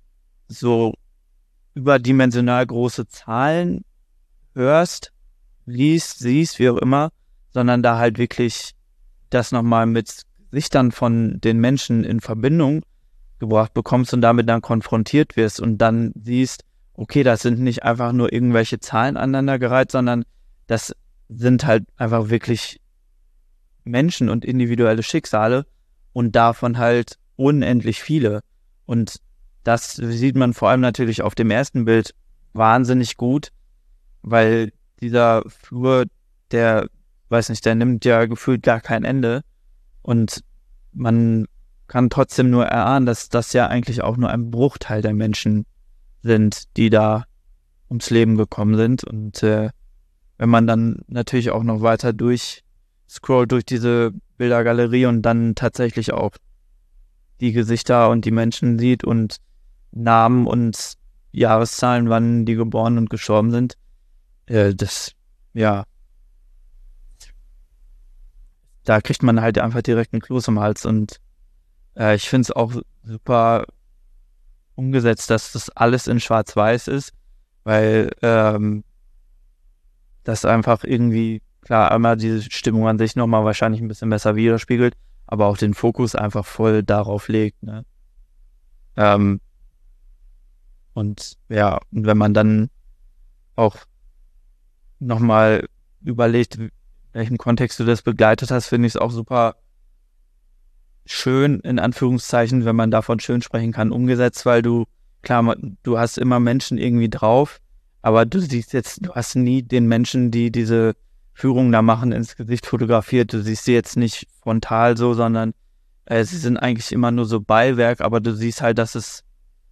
überdimensional große Zahlen hörst, liest, siehst, wie auch immer, sondern da halt wirklich das nochmal mit Gesichtern von den Menschen in Verbindung gebracht bekommst und damit dann konfrontiert wirst und dann siehst, okay, das sind nicht einfach nur irgendwelche Zahlen aneinandergereiht, sondern das sind halt einfach wirklich Menschen und individuelle Schicksale und davon halt unendlich viele. Und das sieht man vor allem natürlich auf dem ersten Bild wahnsinnig gut, weil dieser Flur, der nimmt ja gefühlt gar kein Ende. Und man kann trotzdem nur erahnen, dass das ja eigentlich auch nur ein Bruchteil der Menschen sind, die da ums Leben gekommen sind. Und wenn man dann natürlich auch noch weiter scrollt durch diese Bildergalerie und dann tatsächlich auch die Gesichter und die Menschen sieht und Namen und Jahreszahlen, wann die geboren und gestorben sind, da kriegt man halt einfach direkt einen Kloß im Hals und ich finde es auch super umgesetzt, dass das alles in Schwarz-Weiß ist, weil das einfach irgendwie, klar, einmal diese Stimmung an sich nochmal wahrscheinlich ein bisschen besser widerspiegelt, aber auch den Fokus einfach voll darauf legt, ne? Und wenn man dann auch nochmal überlegt, in welchem Kontext du das begleitet hast, finde ich es auch super schön, in Anführungszeichen, wenn man davon schön sprechen kann, umgesetzt, weil du hast immer Menschen irgendwie drauf, aber du hast nie den Menschen, die diese Führung da machen, ins Gesicht fotografiert. Du siehst sie jetzt nicht frontal so, sondern sie sind eigentlich immer nur so Beiwerk, aber du siehst halt, dass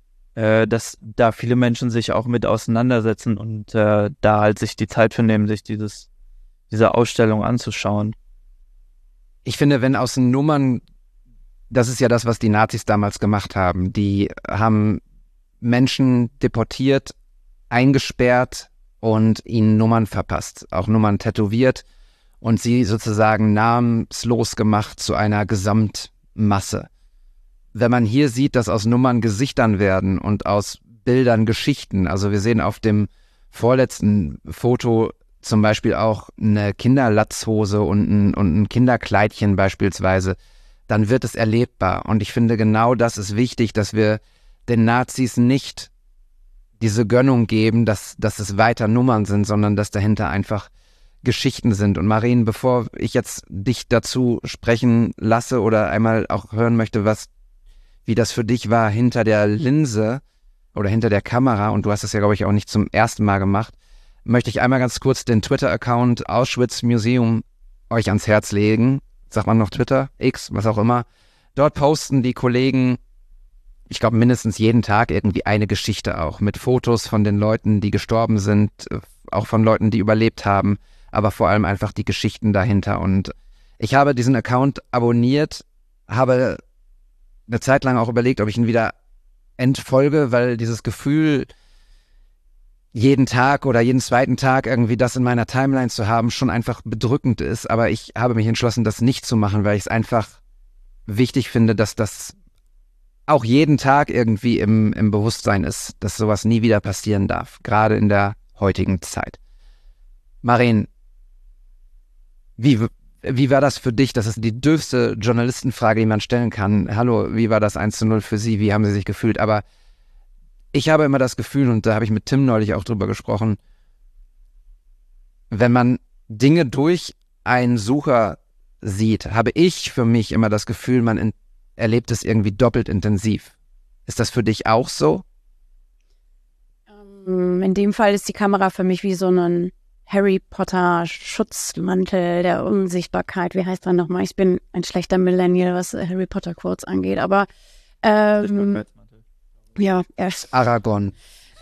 da viele Menschen sich auch mit auseinandersetzen und da halt sich die Zeit für nehmen, sich diese Ausstellung anzuschauen. Ich finde, wenn aus den Nummern, das ist ja das, was die Nazis damals gemacht haben, die haben Menschen deportiert, eingesperrt und ihnen Nummern verpasst, auch Nummern tätowiert und sie sozusagen namenslos gemacht zu einer Gesamtmasse. Wenn man hier sieht, dass aus Nummern Gesichtern werden und aus Bildern Geschichten, also wir sehen auf dem vorletzten Foto zum Beispiel auch eine Kinderlatzhose und ein Kinderkleidchen beispielsweise, dann wird es erlebbar. Und ich finde, genau das ist wichtig, dass wir den Nazis nicht diese Gönnung geben, dass es weiter Nummern sind, sondern dass dahinter einfach Geschichten sind. Und Maren, bevor ich jetzt dich dazu sprechen lasse oder einmal auch hören möchte, wie das für dich war hinter der Linse oder hinter der Kamera, und du hast es ja, glaube ich, auch nicht zum ersten Mal gemacht, möchte ich einmal ganz kurz den Twitter-Account Auschwitz Museum euch ans Herz legen. Sagt man noch Twitter, X, was auch immer. Dort posten die Kollegen, ich glaube, mindestens jeden Tag irgendwie eine Geschichte auch, mit Fotos von den Leuten, die gestorben sind, auch von Leuten, die überlebt haben, aber vor allem einfach die Geschichten dahinter. Und ich habe diesen Account abonniert, habe eine Zeit lang auch überlegt, ob ich ihn wieder entfolge, weil dieses Gefühl, jeden Tag oder jeden zweiten Tag irgendwie das in meiner Timeline zu haben, schon einfach bedrückend ist. Aber ich habe mich entschlossen, das nicht zu machen, weil ich es einfach wichtig finde, dass das auch jeden Tag irgendwie im Bewusstsein ist, dass sowas nie wieder passieren darf, gerade in der heutigen Zeit. Maren, wie war das für dich? Das ist die dürfste Journalistenfrage, die man stellen kann. Hallo, wie war das 1:0 für Sie? Wie haben Sie sich gefühlt? Aber ich habe immer das Gefühl, und da habe ich mit Tim neulich auch drüber gesprochen, wenn man Dinge durch einen Sucher sieht, habe ich für mich immer das Gefühl, man erlebt es irgendwie doppelt intensiv. Ist das für dich auch so? In dem Fall ist die Kamera für mich wie so ein Harry Potter Schutzmantel der Unsichtbarkeit. Wie heißt er nochmal? Ich bin ein schlechter Millennial, was Harry Potter Quotes angeht, aber ja, er ist Aragorn.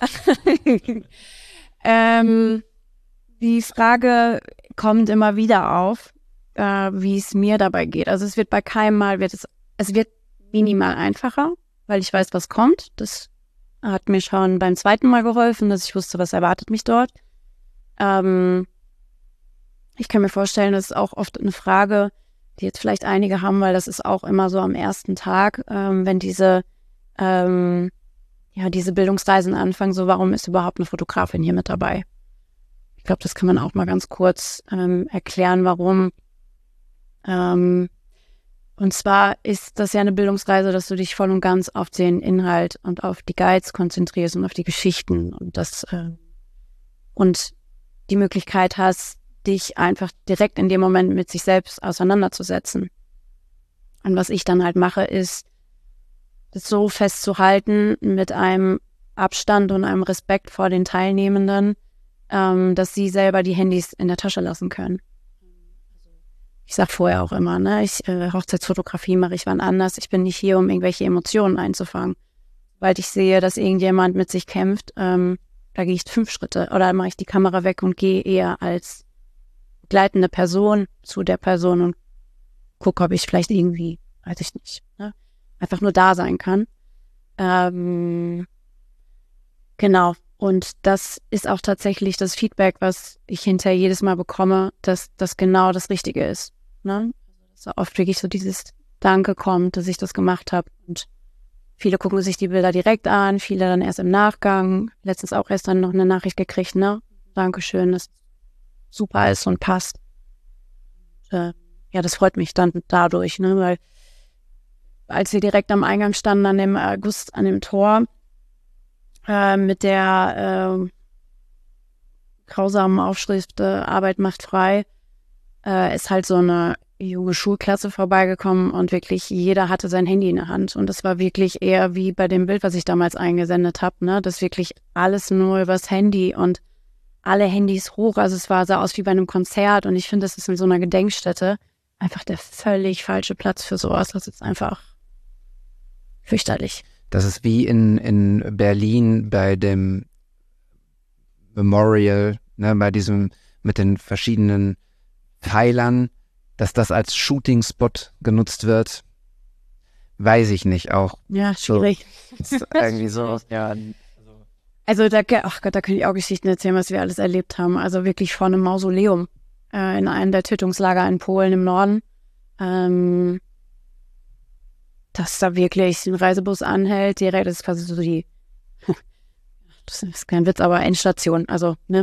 Die Frage kommt immer wieder auf, wie es mir dabei geht. Also es wird bei keinem Mal, es wird minimal einfacher, weil ich weiß, was kommt. Das hat mir schon beim zweiten Mal geholfen, dass ich wusste, was erwartet mich dort. Ich kann mir vorstellen, das ist auch oft eine Frage, die jetzt vielleicht einige haben, weil das ist auch immer so am ersten Tag, wenn diese Bildungsreisen anfangen, so warum ist überhaupt eine Fotografin hier mit dabei? Ich glaube, das kann man auch mal ganz kurz erklären, warum. Und zwar ist das ja eine Bildungsreise, dass du dich voll und ganz auf den Inhalt und auf die Guides konzentrierst und auf die Geschichten und die Möglichkeit hast, dich einfach direkt in dem Moment mit sich selbst auseinanderzusetzen. Und was ich dann halt mache, ist, das so festzuhalten mit einem Abstand und einem Respekt vor den Teilnehmenden, dass sie selber die Handys in der Tasche lassen können. Ich sag vorher auch immer, ne, Hochzeitsfotografie mache ich wann anders. Ich bin nicht hier, um irgendwelche Emotionen einzufangen. Weil ich sehe, dass irgendjemand mit sich kämpft, da gehe ich 5 Schritte oder mache ich die Kamera weg und gehe eher als begleitende Person zu der Person und gucke, ob ich vielleicht irgendwie, weiß ich nicht, ne, einfach nur da sein kann. Genau. Und das ist auch tatsächlich das Feedback, was ich hinterher jedes Mal bekomme, dass das genau das Richtige ist. Ne? Dass da oft wirklich so dieses Danke kommt, dass ich das gemacht habe. Und viele gucken sich die Bilder direkt an, viele dann erst im Nachgang. Letztens auch erst dann noch eine Nachricht gekriegt, ne? Dankeschön, dass es super ist und passt. Ja, das freut mich dann dadurch, ne? Weil als wir direkt am Eingang standen, an dem August, an dem Tor, mit der grausamen Aufschrift Arbeit macht frei, ist halt so eine junge Schulklasse vorbeigekommen und wirklich jeder hatte sein Handy in der Hand. Und das war wirklich eher wie bei dem Bild, was ich damals eingesendet habe, ne? Das wirklich alles nur übers Handy und alle Handys hoch. Also es sah aus wie bei einem Konzert und ich finde, das ist in so einer Gedenkstätte einfach der völlig falsche Platz für sowas. Das ist einfach fürchterlich. Das ist wie in Berlin bei dem Memorial, ne, bei diesem mit den verschiedenen Pfeilern, dass das als Shooting-Spot genutzt wird, weiß ich nicht auch. Ja, schwierig. So, ist irgendwie so. Ja, Also da kann ich auch Geschichten erzählen, was wir alles erlebt haben. Also wirklich vor einem Mausoleum in einem der Tötungslager in Polen im Norden. Dass da wirklich ein Reisebus anhält, direkt, das ist quasi so das ist kein Witz, aber Endstation, also, ne,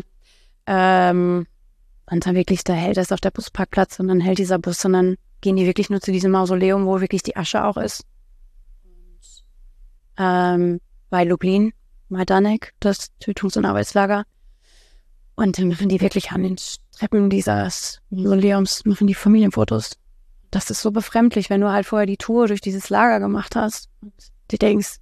und dann wirklich, da hält es auf der Busparkplatz und dann hält dieser Bus und dann gehen die wirklich nur zu diesem Mausoleum, wo wirklich die Asche auch ist. Bei Lublin, Majdanek, das Tötungs- und Arbeitslager. Und dann machen die wirklich an den Treppen dieses Mausoleums, machen die Familienfotos. Das ist so befremdlich, wenn du halt vorher die Tour durch dieses Lager gemacht hast und du denkst,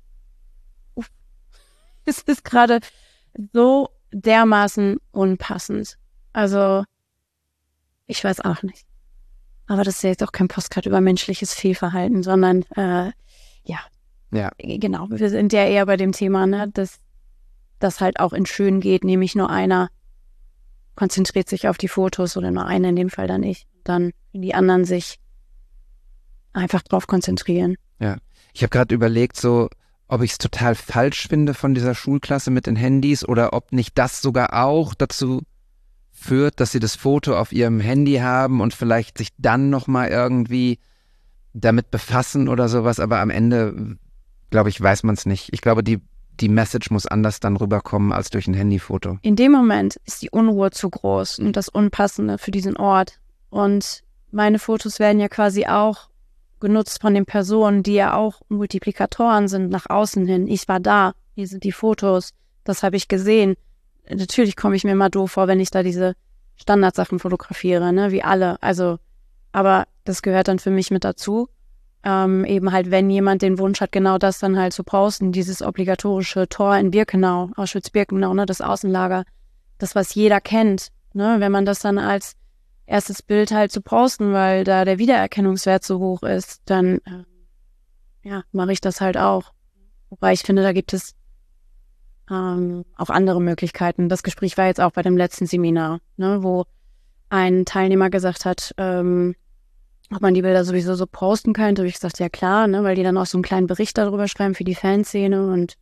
es ist gerade so dermaßen unpassend. Also, ich weiß auch nicht. Aber das ist ja jetzt auch kein Postkarte über menschliches Fehlverhalten, sondern, Ja. Genau, wir sind ja eher bei dem Thema, ne, dass das halt auch in schön geht, nämlich nur einer konzentriert sich auf die Fotos oder nur einer in dem Fall dann ich. Dann die anderen sich einfach drauf konzentrieren. Ja, ich habe gerade überlegt, so, ob ich es total falsch finde von dieser Schulklasse mit den Handys oder ob nicht das sogar auch dazu führt, dass sie das Foto auf ihrem Handy haben und vielleicht sich dann nochmal irgendwie damit befassen oder sowas, aber am Ende, glaube ich, weiß man es nicht. Ich glaube, die Message muss anders dann rüberkommen als durch ein Handyfoto. In dem Moment ist die Unruhe zu groß und das Unpassende für diesen Ort. Und meine Fotos werden ja quasi auch genutzt von den Personen, die ja auch Multiplikatoren sind nach außen hin. Ich war da, hier sind die Fotos, das habe ich gesehen. Natürlich komme ich mir mal doof vor, wenn ich da diese Standardsachen fotografiere, ne, wie alle. Also, aber das gehört dann für mich mit dazu. Eben halt, wenn jemand den Wunsch hat, genau das dann halt zu posten, dieses obligatorische Tor in Birkenau, Auschwitz-Birkenau, ne, das Außenlager, das, was jeder kennt, ne? Wenn man das dann als erstes Bild halt zu posten, weil da der Wiedererkennungswert so hoch ist, dann mache ich das halt auch. Wobei ich finde, da gibt es auch andere Möglichkeiten. Das Gespräch war jetzt auch bei dem letzten Seminar, ne, wo ein Teilnehmer gesagt hat, ob man die Bilder sowieso so posten könnte. Habe ich gesagt, ja klar, ne, weil die dann auch so einen kleinen Bericht darüber schreiben für die Fanszene und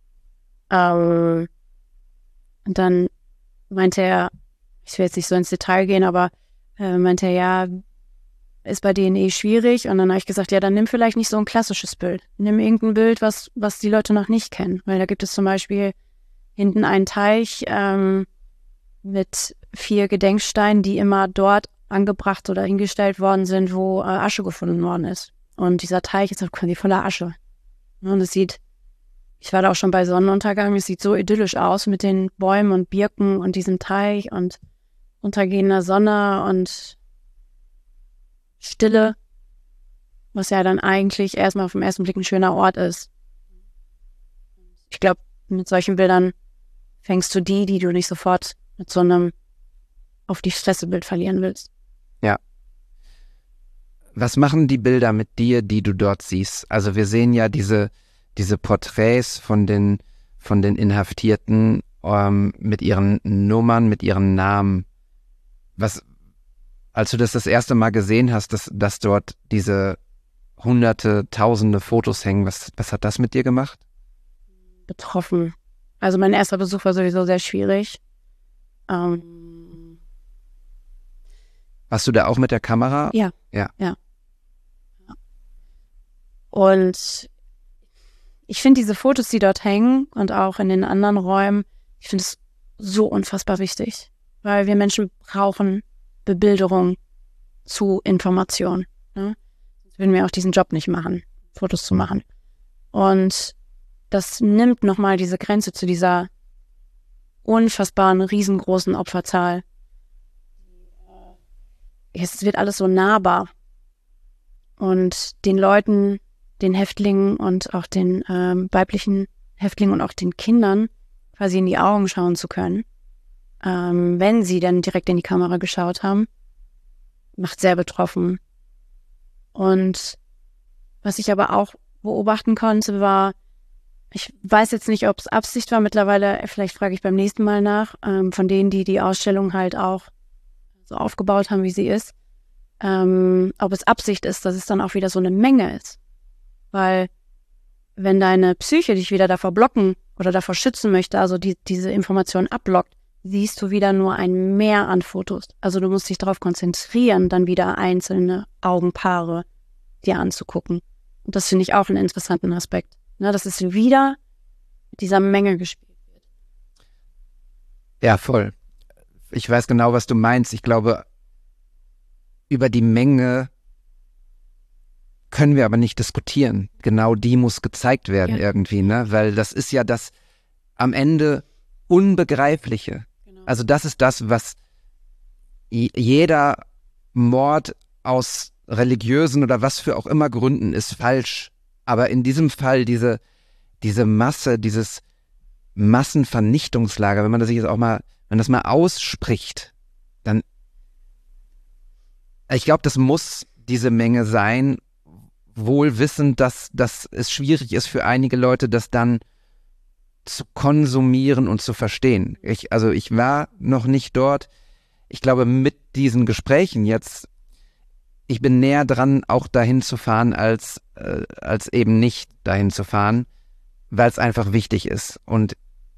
dann meinte er, ich will jetzt nicht so ins Detail gehen, aber meinte er, ja, ist bei denen schwierig. Und dann habe ich gesagt, ja, dann nimm vielleicht nicht so ein klassisches Bild. Nimm irgendein Bild, was die Leute noch nicht kennen. Weil da gibt es zum Beispiel hinten einen Teich mit 4 Gedenksteinen, die immer dort angebracht oder hingestellt worden sind, wo Asche gefunden worden ist. Und dieser Teich ist quasi voller Asche. Und es sieht, ich war da auch schon bei Sonnenuntergang, es sieht so idyllisch aus mit den Bäumen und Birken und diesem Teich und untergehender Sonne und Stille, was ja dann eigentlich erstmal auf den ersten Blick ein schöner Ort ist. Ich glaube, mit solchen Bildern fängst du die du nicht sofort mit so einem auf die Fresse Bild verlieren willst. Ja. Was machen die Bilder mit dir, die du dort siehst? Also wir sehen ja diese Porträts von den Inhaftierten mit ihren Nummern, mit ihren Namen. Als du das erste Mal gesehen hast, dass dort diese Hunderte, Tausende Fotos hängen, was hat das mit dir gemacht? Betroffen. Also mein erster Besuch war sowieso sehr schwierig. Warst du da auch mit der Kamera? Ja. Ja. Und ich finde diese Fotos, die dort hängen und auch in den anderen Räumen, ich finde es so unfassbar wichtig, weil wir Menschen brauchen Bebilderung zu Information. Ne? Sonst würden wir auch diesen Job nicht machen, Fotos zu machen. Und das nimmt nochmal diese Grenze zu dieser unfassbaren, riesengroßen Opferzahl. Es wird alles so nahbar. Und den Leuten, den Häftlingen und auch den weiblichen Häftlingen und auch den Kindern quasi in die Augen schauen zu können, wenn sie dann direkt in die Kamera geschaut haben, macht sehr betroffen. Und was ich aber auch beobachten konnte, war, ich weiß jetzt nicht, ob es Absicht war, mittlerweile, vielleicht frage ich beim nächsten Mal nach, von denen, die die Ausstellung halt auch so aufgebaut haben, wie sie ist, ob es Absicht ist, dass es dann auch wieder so eine Menge ist. Weil wenn deine Psyche dich wieder davor blocken oder davor schützen möchte, also diese Information abblockt, siehst du wieder nur ein Mehr an Fotos. Also du musst dich darauf konzentrieren, dann wieder einzelne Augenpaare dir anzugucken. Und das finde ich auch einen interessanten Aspekt. Ne, dass es wieder mit dieser Menge gespielt wird. Ja, voll. Ich weiß genau, was du meinst. Ich glaube, über die Menge können wir aber nicht diskutieren. Genau die muss gezeigt werden irgendwie, ne? Weil das ist ja das am Ende Unbegreifliche. Genau. Also das ist das, was jeder Mord aus religiösen oder was für auch immer Gründen ist falsch. Aber in diesem Fall diese Masse, dieses Massenvernichtungslager, wenn man das sich jetzt auch mal, wenn das mal ausspricht, dann, ich glaube, das muss diese Menge sein, wohl wissend, dass es schwierig ist für einige Leute, das dann zu konsumieren und zu verstehen. Ich war noch nicht dort. Ich glaube, mit diesen Gesprächen jetzt, ich bin näher dran, auch dahin zu fahren, als eben nicht dahin zu fahren, weil es einfach wichtig ist. Und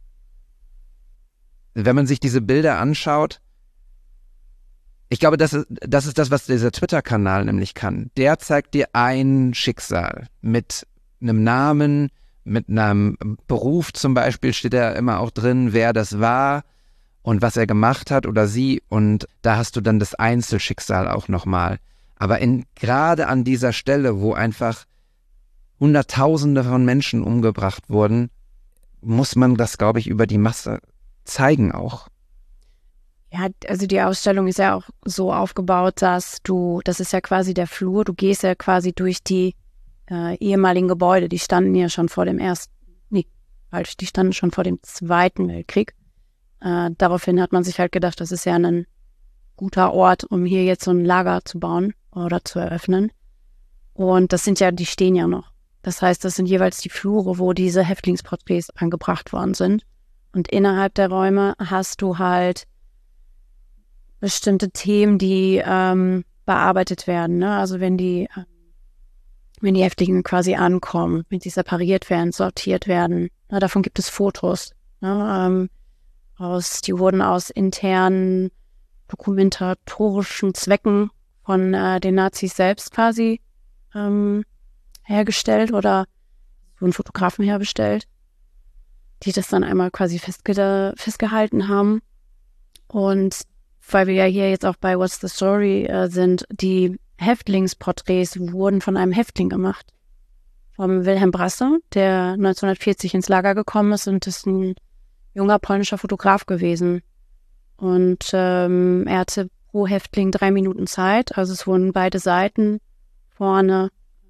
wenn man sich diese Bilder anschaut, ich glaube, das ist das, was dieser Twitter-Kanal nämlich kann. Der zeigt dir ein Schicksal mit einem Namen, mit einem Beruf zum Beispiel steht da immer auch drin, wer das war und was er gemacht hat oder sie. Und da hast du dann das Einzelschicksal auch nochmal. Aber gerade an dieser Stelle, wo einfach Hunderttausende von Menschen umgebracht wurden, muss man das, glaube ich, über die Masse zeigen auch. Ja, also die Ausstellung ist ja auch so aufgebaut, das ist ja quasi der Flur, du gehst ja quasi durch die ehemaligen Gebäude, die standen ja schon vor dem die standen schon vor dem Zweiten Weltkrieg. Daraufhin hat man sich halt gedacht, das ist ja ein guter Ort, um hier jetzt so ein Lager zu bauen oder zu eröffnen. Und das sind ja, die stehen ja noch. Das heißt, das sind jeweils die Flure, wo diese Häftlingsporträts angebracht worden sind. Und innerhalb der Räume hast du halt bestimmte Themen, die bearbeitet werden. Ne? Also wenn die Häftlinge quasi ankommen, wenn sie separiert werden, sortiert werden. Na, davon gibt es Fotos. Ne? Die wurden aus internen dokumentatorischen Zwecken von den Nazis selbst quasi hergestellt oder wurden Fotografen herbestellt, die das dann einmal quasi festgehalten haben. Und weil wir ja hier jetzt auch bei What's the Story sind, die Häftlingsporträts wurden von einem Häftling gemacht. Vom Wilhelm Brasse, der 1940 ins Lager gekommen ist und ist ein junger polnischer Fotograf gewesen. Und er hatte pro Häftling 3 Minuten Zeit, also es wurden beide Seiten vorne.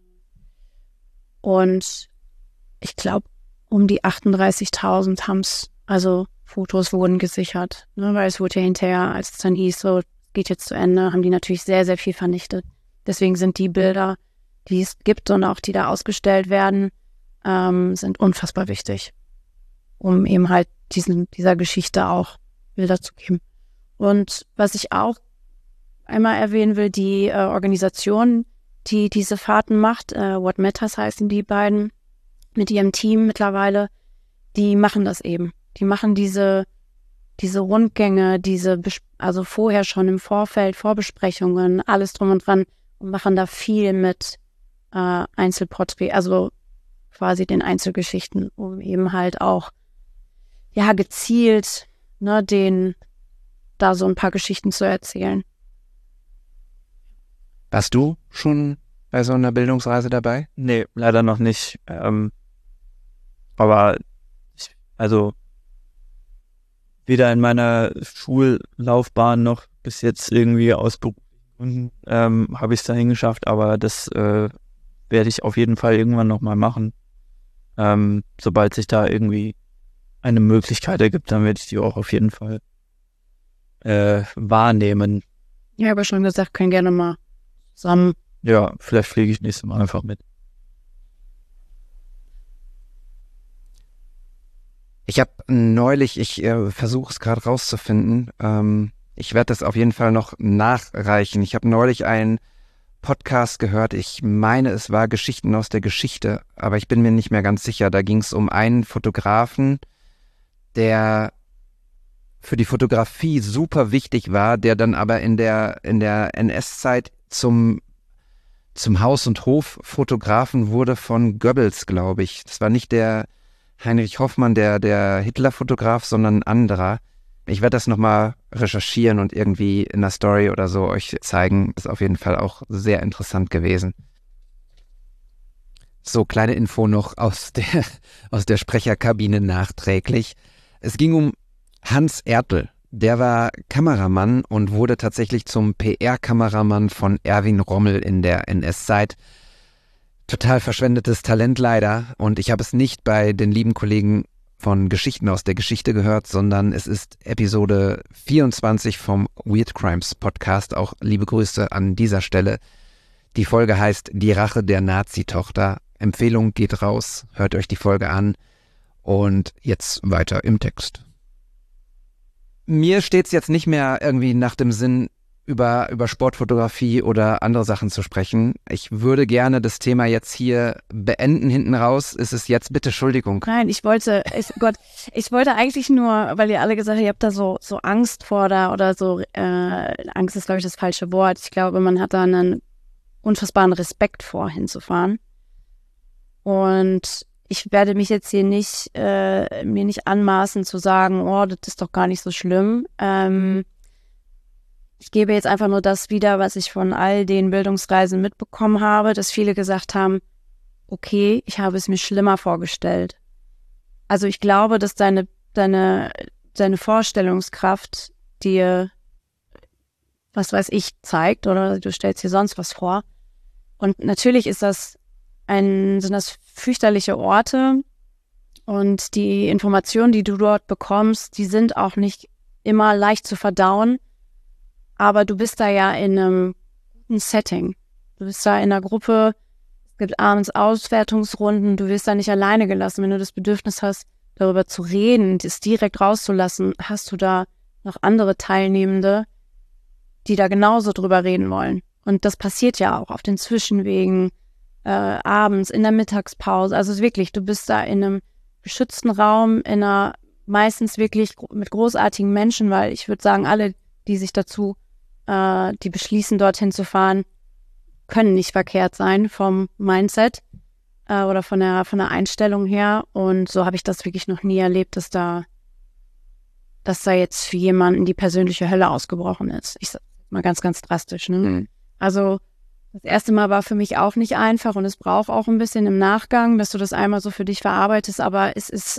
Und ich glaube, um die 38.000 haben's, also Fotos wurden gesichert, ne, weil es wurde ja hinterher, als es dann hieß, so geht jetzt zu Ende, haben die natürlich sehr, sehr viel vernichtet. Deswegen sind die Bilder, die es gibt und auch die da ausgestellt werden, sind unfassbar wichtig, um eben halt dieser Geschichte auch Bilder zu geben. Und was ich auch einmal erwähnen will, die Organisation, die diese Fahrten macht, What Matters heißen die beiden, mit ihrem Team mittlerweile, die machen das eben. Die machen diese Rundgänge, also vorher schon im Vorfeld, Vorbesprechungen, alles drum und dran und machen da viel mit Einzelporträt, also quasi den Einzelgeschichten, um eben halt auch, ja, gezielt, ne, da so ein paar Geschichten zu erzählen. Warst du schon bei so einer Bildungsreise dabei? Nee, leider noch nicht. Aber also weder in meiner Schullaufbahn noch bis jetzt irgendwie aus beruflichen Gründen habe ich es dahin geschafft, aber das werde ich auf jeden Fall irgendwann nochmal machen. Sobald sich da irgendwie eine Möglichkeit ergibt, dann werde ich die auch auf jeden Fall wahrnehmen. Ja, aber schon gesagt, können gerne mal zusammen. Ja, vielleicht fliege ich nächstes Mal einfach mit. Ich habe neulich, ich versuche es gerade rauszufinden, ich werde das auf jeden Fall noch nachreichen. Ich habe neulich einen Podcast gehört, ich meine, es war Geschichten aus der Geschichte, aber ich bin mir nicht mehr ganz sicher. Da ging es um einen Fotografen, der für die Fotografie super wichtig war, der dann aber in der NS-Zeit zum Haus- und Hof-Fotografen wurde von Goebbels, glaube ich. Das war nicht der Heinrich Hoffmann, der Hitler-Fotograf, sondern ein anderer. Ich werde das nochmal recherchieren und irgendwie in der Story oder so euch zeigen. Ist auf jeden Fall auch sehr interessant gewesen. So, kleine Info noch aus der Sprecherkabine nachträglich. Es ging um Hans Ertl. Der war Kameramann und wurde tatsächlich zum PR-Kameramann von Erwin Rommel in der NS-Zeit. Total verschwendetes Talent leider. Und ich habe es nicht bei den lieben Kollegen von Geschichten aus der Geschichte gehört, sondern es ist Episode 24 vom Weird Crimes Podcast. Auch liebe Grüße an dieser Stelle. Die Folge heißt Die Rache der Nazi-Tochter. Empfehlung geht raus, hört euch die Folge an. Und jetzt weiter im Text. Mir steht es jetzt nicht mehr irgendwie nach dem Sinn, über Sportfotografie oder andere Sachen zu sprechen. Ich würde gerne das Thema jetzt hier beenden. Hinten raus ist es jetzt bitte Entschuldigung. Nein, ich wollte eigentlich nur, weil ihr alle gesagt habt, ihr habt da so Angst vor da oder so, Angst ist, glaube ich, das falsche Wort. Ich glaube, man hat da einen unfassbaren Respekt vor, hinzufahren. Und ich werde mich jetzt hier mir nicht anmaßen zu sagen, oh, das ist doch gar nicht so schlimm. Ich gebe jetzt einfach nur das wieder, was ich von all den Bildungsreisen mitbekommen habe, dass viele gesagt haben, okay, ich habe es mir schlimmer vorgestellt. Also ich glaube, dass deine Vorstellungskraft dir, was weiß ich, zeigt oder du stellst dir sonst was vor. Und natürlich sind das fürchterliche Orte, Und die Informationen, die du dort bekommst, die sind auch nicht immer leicht zu verdauen. Aber du bist da ja in einem guten Setting. Du bist da in einer Gruppe, es gibt abends Auswertungsrunden, du wirst da nicht alleine gelassen. Wenn du das Bedürfnis hast, darüber zu reden, das direkt rauszulassen, hast du da noch andere Teilnehmende, die da genauso drüber reden wollen. Und das passiert ja auch auf den Zwischenwegen, abends, in der Mittagspause. Also wirklich, du bist da in einem geschützten Raum, in einer meistens wirklich mit großartigen Menschen, weil ich würde sagen, alle, die sich dazu, die beschließen, dorthin zu fahren, können nicht verkehrt sein vom Mindset oder von der Einstellung her. Und so habe ich das wirklich noch nie erlebt, dass da jetzt für jemanden die persönliche Hölle ausgebrochen ist. Ich sag mal ganz, ganz drastisch. Ne? Mhm. Also das erste Mal war für mich auch nicht einfach und es braucht auch ein bisschen im Nachgang, dass du das einmal so für dich verarbeitest, aber es ist,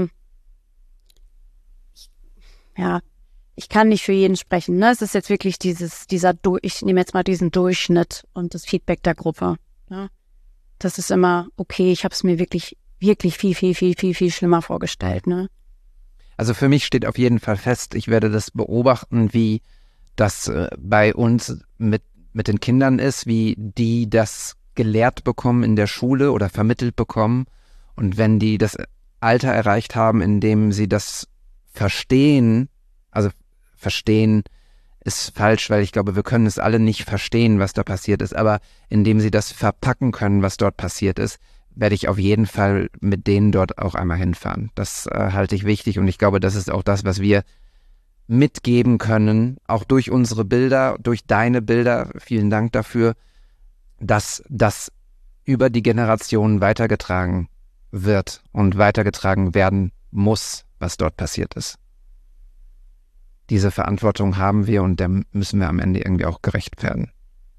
ich kann nicht für jeden sprechen. Ne? Es ist jetzt wirklich ich nehme jetzt mal diesen Durchschnitt und das Feedback der Gruppe. Ja? Das ist immer okay, ich habe es mir wirklich, wirklich viel, viel, viel, viel, viel schlimmer vorgestellt. Ne? Also für mich steht auf jeden Fall fest, ich werde das beobachten, wie das bei uns mit den Kindern ist, wie die das gelehrt bekommen in der Schule oder vermittelt bekommen. Und wenn die das Alter erreicht haben, in dem sie das verstehen, also verstehen ist falsch, weil ich glaube, wir können es alle nicht verstehen, was da passiert ist, aber indem sie das verpacken können, was dort passiert ist, werde ich auf jeden Fall mit denen dort auch einmal hinfahren. Das halte ich wichtig und ich glaube, das ist auch das, was wir mitgeben können, auch durch unsere Bilder, durch deine Bilder, vielen Dank dafür, dass das über die Generationen weitergetragen wird und weitergetragen werden muss, was dort passiert ist. Diese Verantwortung haben wir und der müssen wir am Ende irgendwie auch gerecht werden.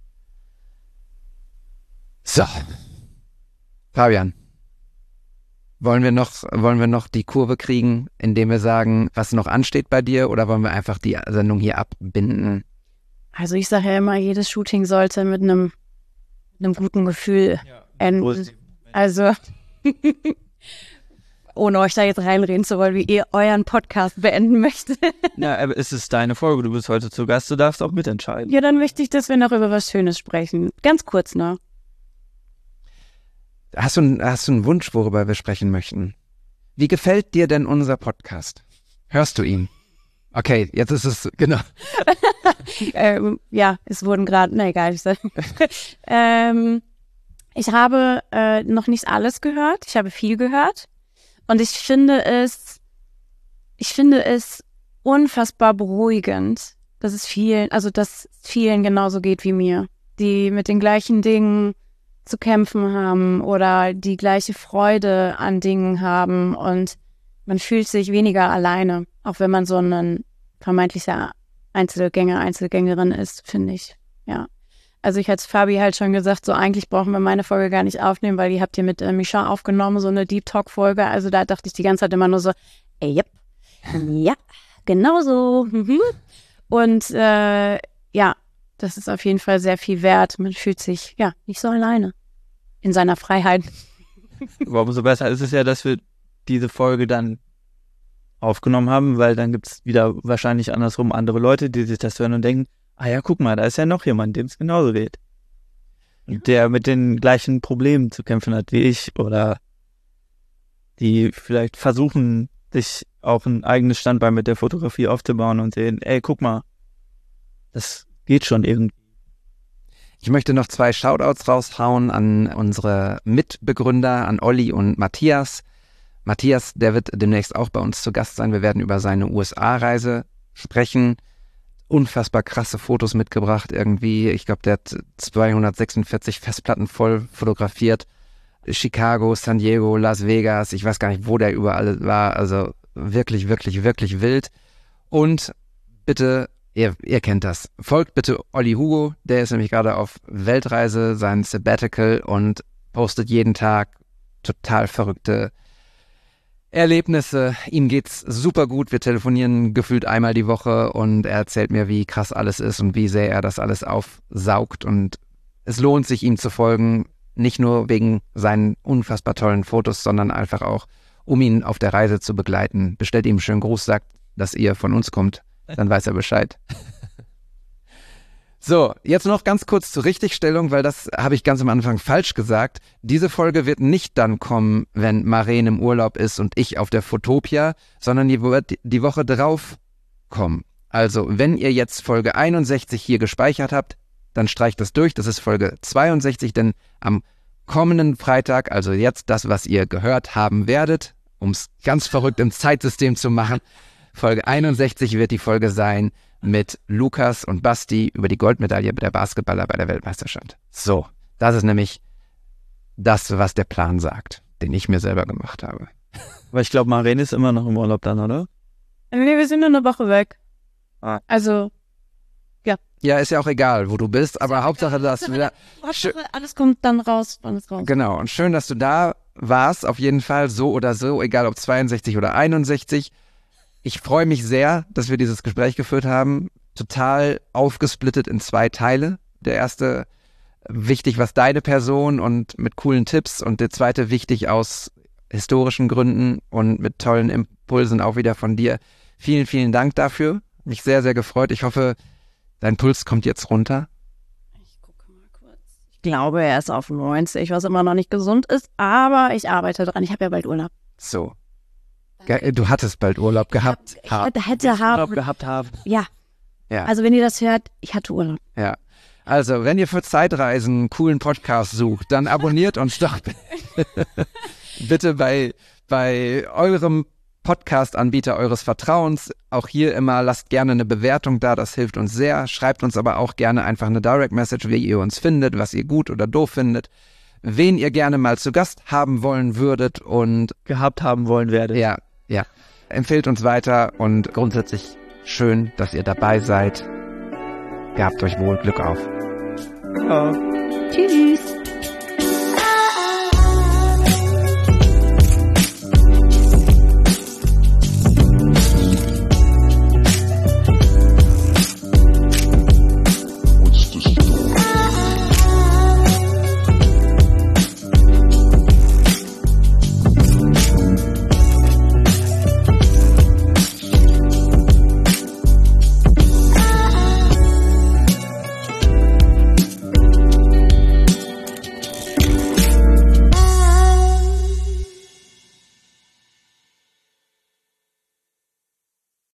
So, Fabian, wollen wir noch die Kurve kriegen, indem wir sagen, was noch ansteht bei dir, oder wollen wir einfach die Sendung hier abbinden? Also ich sage ja immer, jedes Shooting sollte mit einem guten Gefühl enden. Also ohne euch da jetzt reinreden zu wollen, wie ihr euren Podcast beenden möchtet. Ja, aber es ist deine Folge, du bist heute zu Gast, du darfst auch mitentscheiden. Ja, dann möchte ich, dass wir noch über was Schönes sprechen. Ganz kurz noch. Hast du einen Wunsch, worüber wir sprechen möchten? Wie gefällt dir denn unser Podcast? Hörst du ihn? Okay, jetzt ist es, genau. Ja, es wurden gerade, na egal. Ich habe noch nicht alles gehört, ich habe viel gehört und ich finde es unfassbar beruhigend, dass es vielen genauso geht wie mir, die mit den gleichen Dingen zu kämpfen haben oder die gleiche Freude an Dingen haben und man fühlt sich weniger alleine, auch wenn man so ein vermeintlicher Einzelgängerin ist, finde ich, ja. Also ich hatte Fabi halt schon gesagt, so eigentlich brauchen wir meine Folge gar nicht aufnehmen, weil die habt ihr mit Misha aufgenommen, so eine Deep Talk Folge, also da dachte ich die ganze Zeit immer nur so, ja, genau so. Und ja, das ist auf jeden Fall sehr viel wert. Man fühlt sich, ja, nicht so alleine in seiner Freiheit. Aber umso besser ist es ja, dass wir diese Folge dann aufgenommen haben, weil dann gibt es wieder wahrscheinlich andersrum andere Leute, die sich das hören und denken, ah ja, guck mal, da ist ja noch jemand, dem es genauso geht. Und der mit den gleichen Problemen zu kämpfen hat wie ich oder die vielleicht versuchen, sich auch ein eigenes Standbein mit der Fotografie aufzubauen und sehen, ey, guck mal, das geht schon irgendwie. Ich möchte noch 2 Shoutouts raushauen an unsere Mitbegründer, an Olli und Matthias. Matthias, der wird demnächst auch bei uns zu Gast sein. Wir werden über seine USA-Reise sprechen. Unfassbar krasse Fotos mitgebracht irgendwie. Ich glaube, der hat 246 Festplatten voll fotografiert. Chicago, San Diego, Las Vegas, ich weiß gar nicht, wo der überall war. Also wirklich, wirklich, wirklich wild. Und bitte, ihr kennt das, folgt bitte Olli Hugo, der ist nämlich gerade auf Weltreise, sein Sabbatical und postet jeden Tag total verrückte Erlebnisse. Ihm geht's super gut, wir telefonieren gefühlt einmal die Woche und er erzählt mir, wie krass alles ist und wie sehr er das alles aufsaugt und es lohnt sich, ihm zu folgen, nicht nur wegen seinen unfassbar tollen Fotos, sondern einfach auch, um ihn auf der Reise zu begleiten. Bestellt ihm einen schönen Gruß, sagt, dass ihr von uns kommt, dann weiß er Bescheid. So, jetzt noch ganz kurz zur Richtigstellung, weil das habe ich ganz am Anfang falsch gesagt. Diese Folge wird nicht dann kommen, wenn Maren im Urlaub ist und ich auf der Fotopia, sondern die wird die Woche drauf kommen. Also, wenn ihr jetzt Folge 61 hier gespeichert habt, dann streicht das durch. Das ist Folge 62, denn am kommenden Freitag, also jetzt das, was ihr gehört haben werdet, um es ganz verrückt im Zeitsystem zu machen, Folge 61 wird die Folge sein mit Lukas und Basti über die Goldmedaille der Basketballer bei der Weltmeisterschaft. So, das ist nämlich das, was der Plan sagt, den ich mir selber gemacht habe. Aber ich glaube, Maren ist immer noch im Urlaub dann, oder? Nee, wir sind nur eine Woche weg. Ah. Also, Ja, ist ja auch egal, wo du bist, aber Hauptsache, dass wir... alles kommt dann raus, alles raus. Genau, und schön, dass du da warst, auf jeden Fall, so oder so, egal ob 62 oder 61. Ich freue mich sehr, dass wir dieses Gespräch geführt haben, total aufgesplittet in 2 Teile. Der erste wichtig, was deine Person und mit coolen Tipps, und der zweite wichtig aus historischen Gründen und mit tollen Impulsen auch wieder von dir. Vielen, vielen Dank dafür. Mich sehr, sehr gefreut. Ich hoffe, dein Puls kommt jetzt runter. Ich gucke mal kurz. Ich glaube, er ist auf 90, was immer noch nicht gesund ist, aber ich arbeite dran. Ich habe ja bald Urlaub. So. Du hattest bald Urlaub gehabt. Ich hätte Urlaub gehabt haben. Ja. Ja. Also wenn ihr das hört, ich hatte Urlaub. Ja. Also, wenn ihr für Zeitreisen einen coolen Podcast sucht, dann abonniert uns doch bitte bei eurem Podcast-Anbieter eures Vertrauens. Auch hier immer, lasst gerne eine Bewertung da, das hilft uns sehr. Schreibt uns aber auch gerne einfach eine Direct Message, wie ihr uns findet, was ihr gut oder doof findet, wen ihr gerne mal zu Gast haben wollen würdet und Gehabt haben wollen werdet. ja, empfehlt uns weiter und grundsätzlich schön, dass ihr dabei seid. Gehabt euch wohl, Glück auf. Ja. Tschüss.